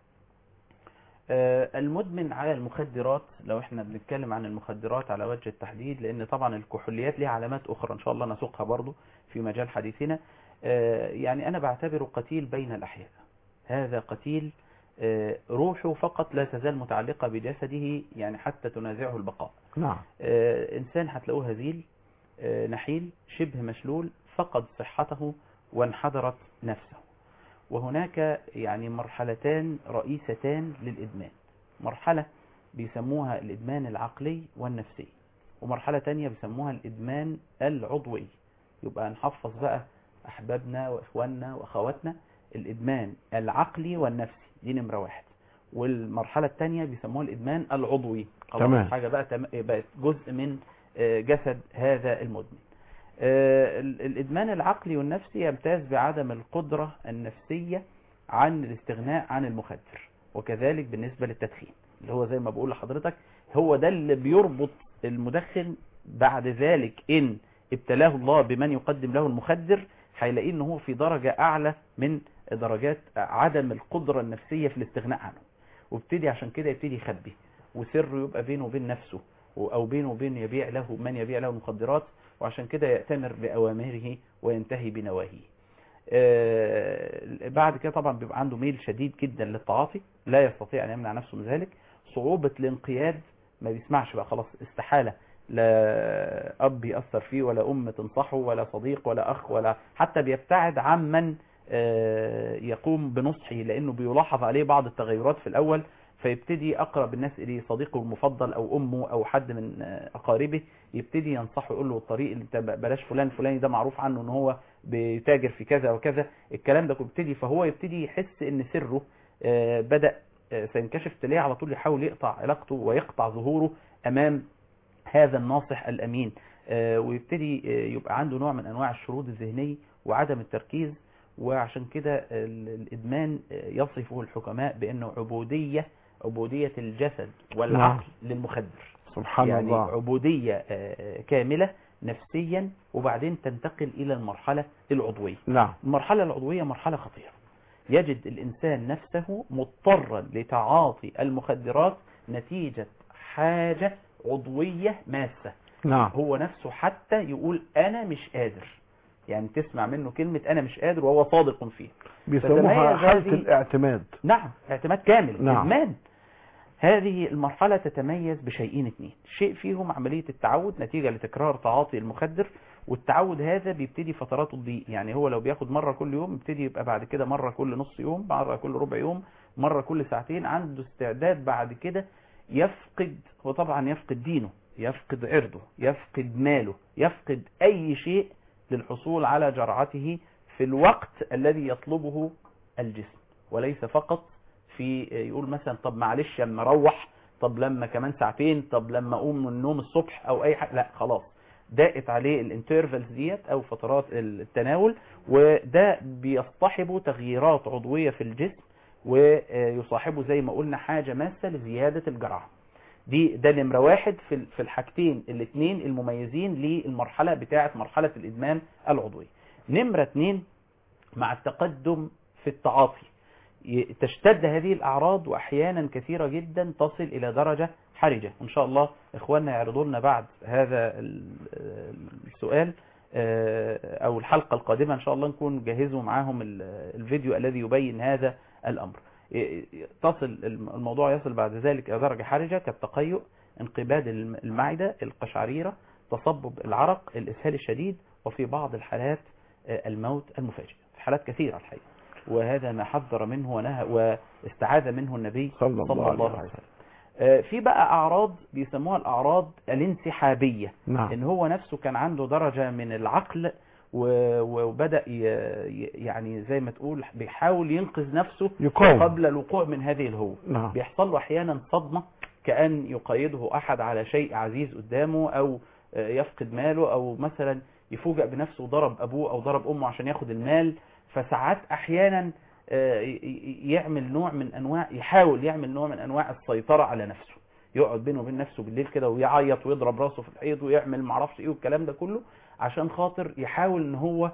آه المدمن على المخدرات، لو احنا بنتكلم عن المخدرات على وجه التحديد، لان طبعا الكحوليات لها علامات اخرى ان شاء الله نسوقها برضو في مجال حديثنا. آه يعني انا بعتبره قتيل بين الاحياء. هذا قتيل آه روحه فقط لا تزال متعلقة بجسده، يعني حتى تنازعه البقاء. نعم. آه انسان هتلاقوه هزيل، آه نحيل، شبه مشلول، فقد صحته وانحدرت نفسه. وهناك يعني مرحلتان رئيستان للإدمان، مرحلة بيسموها الإدمان العقلي والنفسي، ومرحلة تانية بيسموها الإدمان العضوي. يبقى نحفظ بقى أحبابنا وإخواننا وأخواتنا، الإدمان العقلي والنفسي دي نمرة واحد، والمرحلة التانية بيسموها الإدمان العضوي، خلاص حاجة بقى بقت جزء من جسد هذا المدمن. الإدمان العقلي والنفسي يمتاز بعدم القدرة النفسية عن الاستغناء عن المخدر، وكذلك بالنسبة للتدخين اللي هو زي ما بقول لحضرتك هو ده اللي بيربط المدخن بعد ذلك إن ابتلاه الله بمن يقدم له المخدر، هيلاقيه إنه هو في درجة أعلى من درجات عدم القدرة النفسية في الاستغناء عنه، وابتدي عشان كده يبتدي يخبي وسره يبقى بينه وبين نفسه أو بينه وبين يبيع له من يبيع له المخدرات، وعشان كده يأتمر بأوامره وينتهي بنواهيه. آه بعد كده طبعا بيبقى عنده ميل شديد جدا للتعاطي، لا يستطيع أن يمنع نفسه من ذلك. صعوبة الانقياد، ما بيسمعش بقى خلاص، استحالة لا أب يأثر فيه ولا أم تنصحه ولا صديق ولا أخ، ولا حتى بيبتعد عن من آه يقوم بنصحه، لأنه بيلاحظ عليه بعض التغيرات في الأول، فيبتدي اقرب الناس اليه صديقه المفضل او امه او حد من اقاربه يبتدي ينصحه يقول له الطريق اللي انت بلاش فلان فلاني ده معروف عنه ان هو بيتاجر في كذا وكذا الكلام ده يبتدي فهو يبتدي يحس ان سره بدأ سينكشف، تلاقيه على طول يحاول يقطع علاقته ويقطع ظهوره امام هذا الناصح الامين، ويبتدي يبقى عنده نوع من انواع الشرود الذهني وعدم التركيز. وعشان كده الادمان يصفه الحكماء بانه عبودية عبودية الجسد والعقل للمخدر. سبحان يعني الله. عبودية كاملة نفسيا وبعدين تنتقل الى المرحلة العضوية. نعم. المرحلة العضوية مرحلة خطيرة، يجد الانسان نفسه مضطرا لتعاطي المخدرات نتيجة حاجة عضوية ماسة. نعم. هو نفسه حتى يقول انا مش قادر، يعني تسمع منه كلمة انا مش قادر وهو صادق فيه. بيسموها حالة الاعتماد. نعم، اعتماد كامل. نعم. ادمان. هذه المرحلة تتميز بشيئين اثنين، شيء فيهم عملية التعود نتيجة لتكرار تعاطي المخدر، والتعود هذا بيبتدي فتراته تضيق. يعني هو لو بياخد مرة كل يوم يبتدي يبقى بعد كده مرة كل نص يوم، مرة كل ربع يوم، مرة كل ساعتين. عنده استعداد بعد كده يفقد، هو طبعا يفقد دينه، يفقد عرضه، يفقد ماله، يفقد اي شيء للحصول على جرعته في الوقت الذي يطلبه الجسم، وليس فقط في يقول مثلا طب معلش لما اروح، طب لما كمان ساعتين، طب لما اقوم من النوم الصبح او اي حاجه. لا خلاص، ضاقت عليه الانترفلز ديت او فترات التناول، وده بيصطحبه تغييرات عضويه في الجسم، ويصاحبه زي ما قلنا حاجه ماسه لزياده الجرعه. دي ده نمره واحد في في الحاجتين الاثنين المميزين للمرحله بتاعه مرحله الادمان العضوي. نمره اثنين، مع التقدم في التعاطي تشتد هذه الأعراض، وأحيانا كثيرة جدا تصل إلى درجة حرجة. إن شاء الله إخواننا يعرضوا لنا بعد هذا السؤال أو الحلقة القادمة إن شاء الله نكون جهزوا معاهم الفيديو الذي يبين هذا الأمر. تصل الموضوع يصل بعد ذلك إلى درجة حرجة كالتقيؤ، انقباض المعدة، القشعريرة، تصبب العرق، الإسهال الشديد، وفي بعض الحالات الموت المفاجئ. في حالات كثيرة الحقيقة، وهذا ما حذر منه ونهى واستعاذ منه النبي صلى الله عليه وسلم. في بقى أعراض بيسموها الأعراض الانسحابية. نعم. إن هو نفسه كان عنده درجة من العقل وبدأ يعني زي ما تقول بيحاول ينقذ نفسه يقوم قبل الوقوع من هذه الهوة. نعم. بيحصل له أحيانا صدمة، كأن يقيده أحد على شيء عزيز قدامه، أو يفقد ماله، أو مثلا يفوجئ بنفسه ضرب أبوه أو ضرب أمه عشان ياخد المال. فساعات احيانا يعمل نوع من انواع يحاول يعمل نوع من انواع السيطرة على نفسه، يقعد بينه وبين نفسه بالليل كده ويعيط ويضرب راسه في الحيط ويعمل معرفش ايه والكلام ده كله، عشان خاطر يحاول ان هو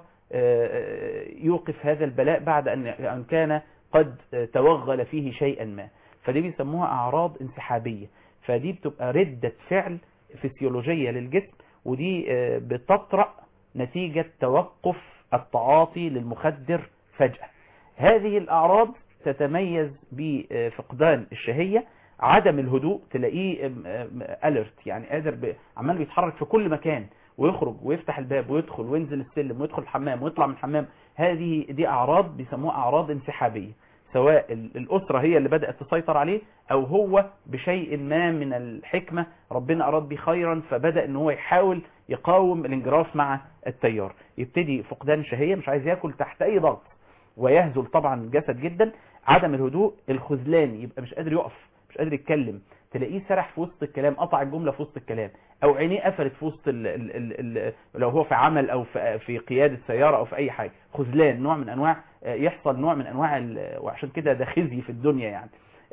يوقف هذا البلاء بعد ان كان قد توغل فيه شيئا ما. فدي بيسموها اعراض انسحابية. فدي بتبقى ردة فعل فسيولوجية للجسم، ودي بتطرأ نتيجة توقف التعاطي للمخدر فجأة. هذه الأعراض تتميز بفقدان الشهية، عدم الهدوء، تلاقيه alert، يعني قادر عمال بيتحرك في كل مكان، ويخرج ويفتح الباب ويدخل وينزل السلم ويدخل الحمام ويطلع من الحمام. هذه دي أعراض بيسموها أعراض انسحابية، سواء الأسرة هي اللي بدأت تسيطر عليه، أو هو بشيء ما من الحكمة ربنا أراد به خيرا فبدأ ان هو يحاول يقاوم الانجراف مع التيار. يبتدي فقدان الشهية، مش عايز ياكل تحت أي ضغط، ويهزل طبعا الجسد جدا. عدم الهدوء، الخذلان، يبقى مش قادر يقف، مش قادر يتكلم، تلاقيه سرح في وسط الكلام، قطع الجملة في وسط الكلام، او عينيه قفلت في وسط ال ال ال ال لو هو في عمل او في, في قيادة سيارة او في اي حاجة. خذلان، نوع من انواع يحصل نوع من انواع، وعشان كده ده خزي في الدنيا يعني.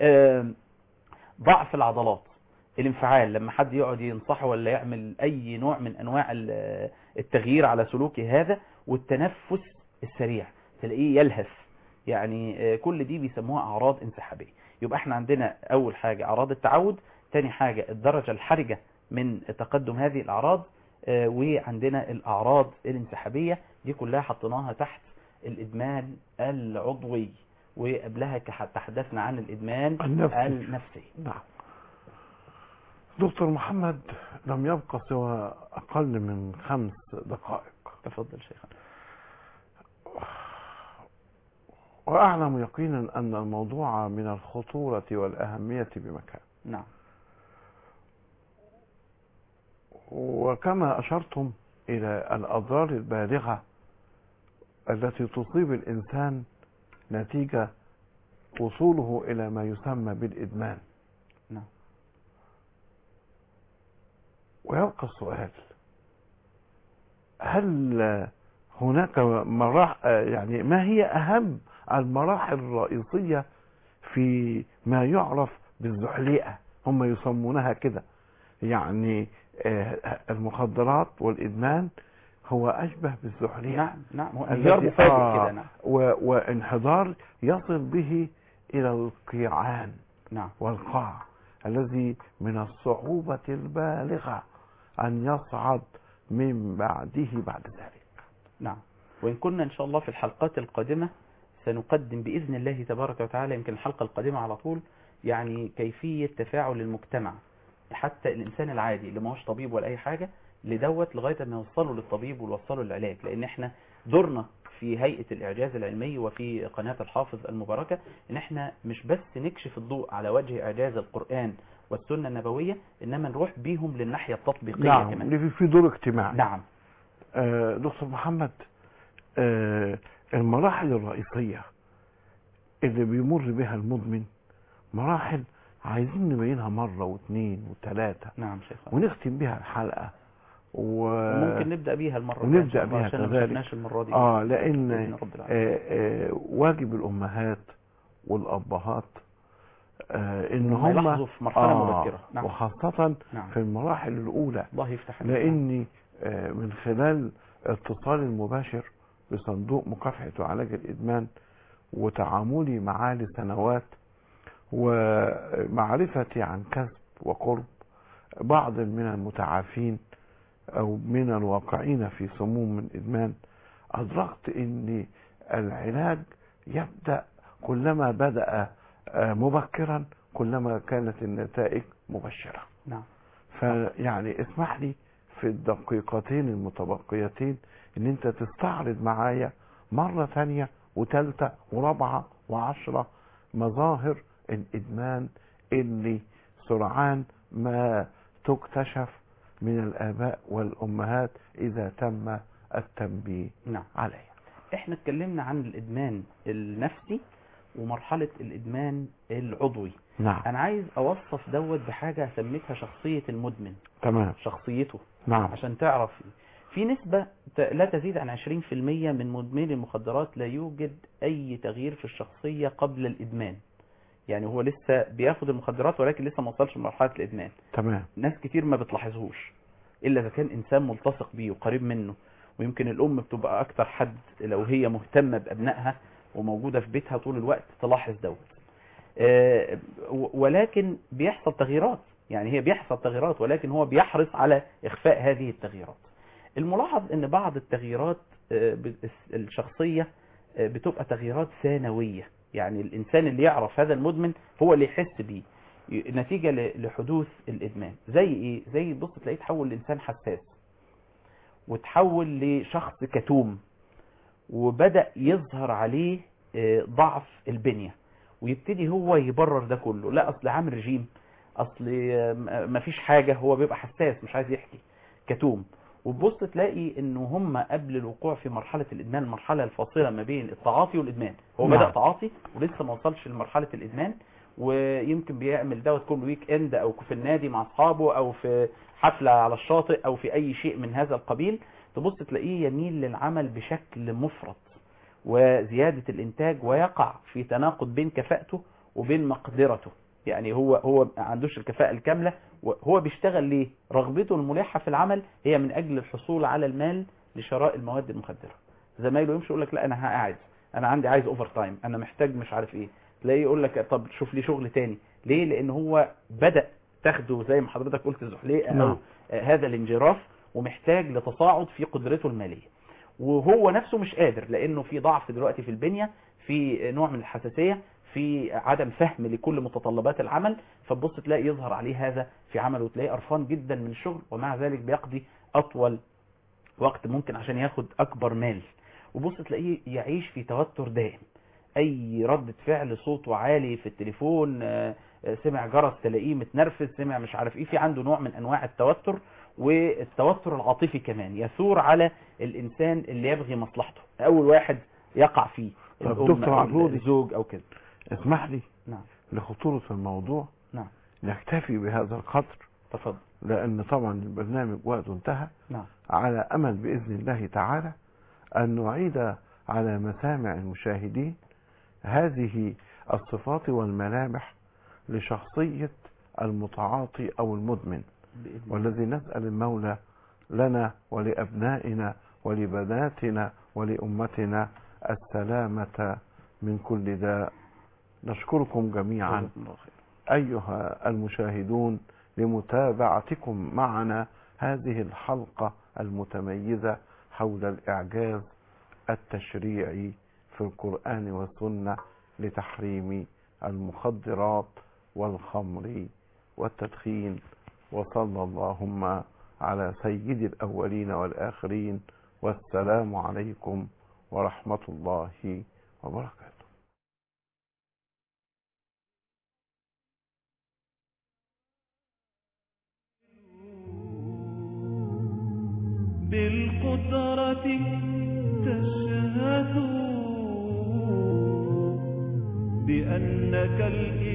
ضعف العضلات، الانفعال لما حد يقعد ينصحه ولا يعمل اي نوع من انواع التغيير على سلوكه هذا. والتنفس السريع، تلاقيه يلهث. يعني كل دي بيسموها اعراض انسحابية. يبقى احنا عندنا اول حاجة اعراض التعود، تاني حاجة الدرجة الحرجة من تقدم هذه الاعراض، وعندنا الاعراض الانسحابية. دي كلها حطيناها تحت الادمان العضوي، وقبلها تحدثنا عن الادمان النفسي, النفسي. نعم. دكتور محمد، لم يبقى سوى اقل من خمس دقائق. تفضل شيخنا. وأعلم يقينا أن الموضوع من الخطورة والأهمية بمكان. نعم. وكما أشرتم إلى الأضرار البالغة التي تصيب الإنسان نتيجة وصوله إلى ما يسمى بالإدمان. نعم. ويبقى السؤال، هل هناك مراحل، يعني ما هي أهم المراحل الرئيسية في ما يعرف بالزحليقة؟ هم يسمونها كده، يعني المخدرات والإدمان هو أشبه بالزحليقة. نعم نعم، هو انهيار مفاجئ آه كده. نعم. وانحدار يصل به إلى القيعان. نعم. والقاع الذي من الصعوبة البالغة أن يصعد من بعده بعد ذلك. نعم. وإن كنا إن شاء الله في الحلقات القادمة سنقدم بإذن الله تبارك وتعالى، يمكن الحلقة القادمة على طول، يعني كيفية تفاعل المجتمع، حتى الإنسان العادي اللي ما هوش طبيب ولا أي حاجة، لدوت لغاية ما يوصلوا للطبيب ويوصلوا للعلاج. لأن احنا دورنا في هيئة الإعجاز العلمي وفي قناة الحافظ المباركة إن احنا مش بس نكشف الضوء على وجه إعجاز القرآن والسنة النبوية، إنما نروح بيهم للناحية التطبيقية. نعم، كمان. اللي في دور اجتماعي. نعم. آه دكتور محمد، آه المراحل الرئيسية اللي بيمر بها المدمن مراحل عايزين نبينها مرة واثنين وثلاثة. نعم شيخ. ونختم بها الحلقة و... وممكن نبدأ بيها المرة ونبدأ بيها عشان ما شفناش المرة دي. اه لأن آه آه واجب الأمهات والأبهات آه ان هم يلاحظوا في مرحلة آه مبكرة. نعم. وخاصة نعم. في المراحل الأولى. الله يفتح عليك. لأني آه من خلال اتصال المباشر بصندوق مكافحة وعلاج الإدمان وتعاملي معاه لسنوات ومعرفتي عن كسب وقرب بعض من المتعافين أو من الواقعين في سموم من إدمان، أدركت أن العلاج يبدأ كلما بدأ مبكرا كلما كانت النتائج مبشرة. نعم. فيعني اسمح لي في الدقيقتين المتبقيتين ان انت تستعرض معايا مرة ثانية وثالثة ورابعة وعشرة مظاهر الإدمان اللي سرعان ما تكتشف من الآباء والأمهات إذا تم التنبيه نعم. عليها. احنا اتكلمنا عن الإدمان النفسي ومرحلة الإدمان العضوي. نعم. أنا عايز أوصف دوت بحاجة سميتها شخصية المدمن. تمام. شخصيته. نعم. عشان تعرف في نسبة لا تزيد عن عشرين في المية من مدمني المخدرات لا يوجد أي تغيير في الشخصية قبل الإدمان. يعني هو لسه بياخد المخدرات ولكن لسه ما وصلش لمرحلة الإدمان. تمام. ناس كتير ما بتلاحظهوش إلا إذا كان إنسان ملتصق بيه وقريب منه، ويمكن الأم بتبقى أكتر حد لو هي مهتمة بأبنائها وموجودة في بيتها طول الوقت تلاحظ دوت. أه ولكن بيحصل تغييرات، يعني هي بيحصل تغييرات ولكن هو بيحرص على إخفاء هذه التغييرات. الملاحظ ان بعض التغييرات الشخصية بتبقى تغييرات ثانوية، يعني الانسان اللي يعرف هذا المدمن هو اللي يحس بيه نتيجة لحدوث الادمان. زي ايه؟ زي بص تلاقيه تحول لانسان حساس وتحول لشخص كتوم وبدأ يظهر عليه ضعف البنية ويبتدي هو يبرر ده كله. لا اصل عامل رجيم، اصل مفيش حاجة، هو بيبقى حساس مش عايز يحكي، كتوم. وبص تلاقي انه هم قبل الوقوع في مرحلة الادمان، المرحلة الفاصلة ما بين التعاطي والادمان، هو نعم. بدأ تعاطي ولسه ما وصلش لمرحلة الادمان، ويمكن بيعمل دوت كل ويك اند او في النادي مع اصحابه او في حفلة على الشاطئ او في اي شيء من هذا القبيل. تبص تلاقيه يميل للعمل بشكل مفرط وزيادة الانتاج، ويقع في تناقض بين كفاءته وبين مقدرته. يعني هو هو ما عندوش الكفاءة الكاملة، وهو بيشتغل ليه؟ رغبته الملحة في العمل هي من اجل الحصول على المال لشراء المواد المخدرة. زمايله يمشي يقول لك لا انا قاعد، انا عندي عايز اوفر تايم، انا محتاج مش عارف ايه، تلاقيه يقول لك طب شوف لي شغل تاني. ليه؟ لان هو بدأ تاخده زي ما حضرتك قلت زحليقة او هذا الانجراف، ومحتاج لتصاعد في قدرته المالية، وهو نفسه مش قادر لانه في ضعف دلوقتي في البنية، في نوع من الحساسية، في عدم فهم لكل متطلبات العمل. فبص تلاقي يظهر عليه هذا في عمله، وتلاقيه قرفان جدا من الشغل، ومع ذلك بيقضي اطول وقت ممكن عشان ياخد اكبر مال. وبص تلاقيه يعيش في توتر دائم، اي ردة فعل صوته عالي في التليفون، سمع جرس تلاقيه متنرفز، سمع مش عارف ايه، في عنده نوع من انواع التوتر، والتوتر العاطفي كمان يثور على الانسان اللي يبغي مصلحته، اول واحد يقع فيه الام او الزوج او كده. اسمح لي نعم. لخطورة الموضوع نعم. نكتفي بهذا القدر. تفضل. لان طبعا البرنامج وقته انتهى. نعم. على امل باذن الله تعالى ان نعيد على مسامع المشاهدين هذه الصفات والملامح لشخصية المتعاطي او المدمن، والذي نسأل المولى لنا ولأبنائنا ولبناتنا ولأمتنا السلامة من كل داء. نشكركم جميعا أيها المشاهدون لمتابعتكم معنا هذه الحلقة المتميزة حول الإعجاز التشريعي في القرآن والسنة لتحريم المخدرات والخمر والتدخين. وصلى اللهم على سيد الأولين والآخرين، والسلام عليكم ورحمة الله وبركاته. بالقدرة تشهد بأنك الإله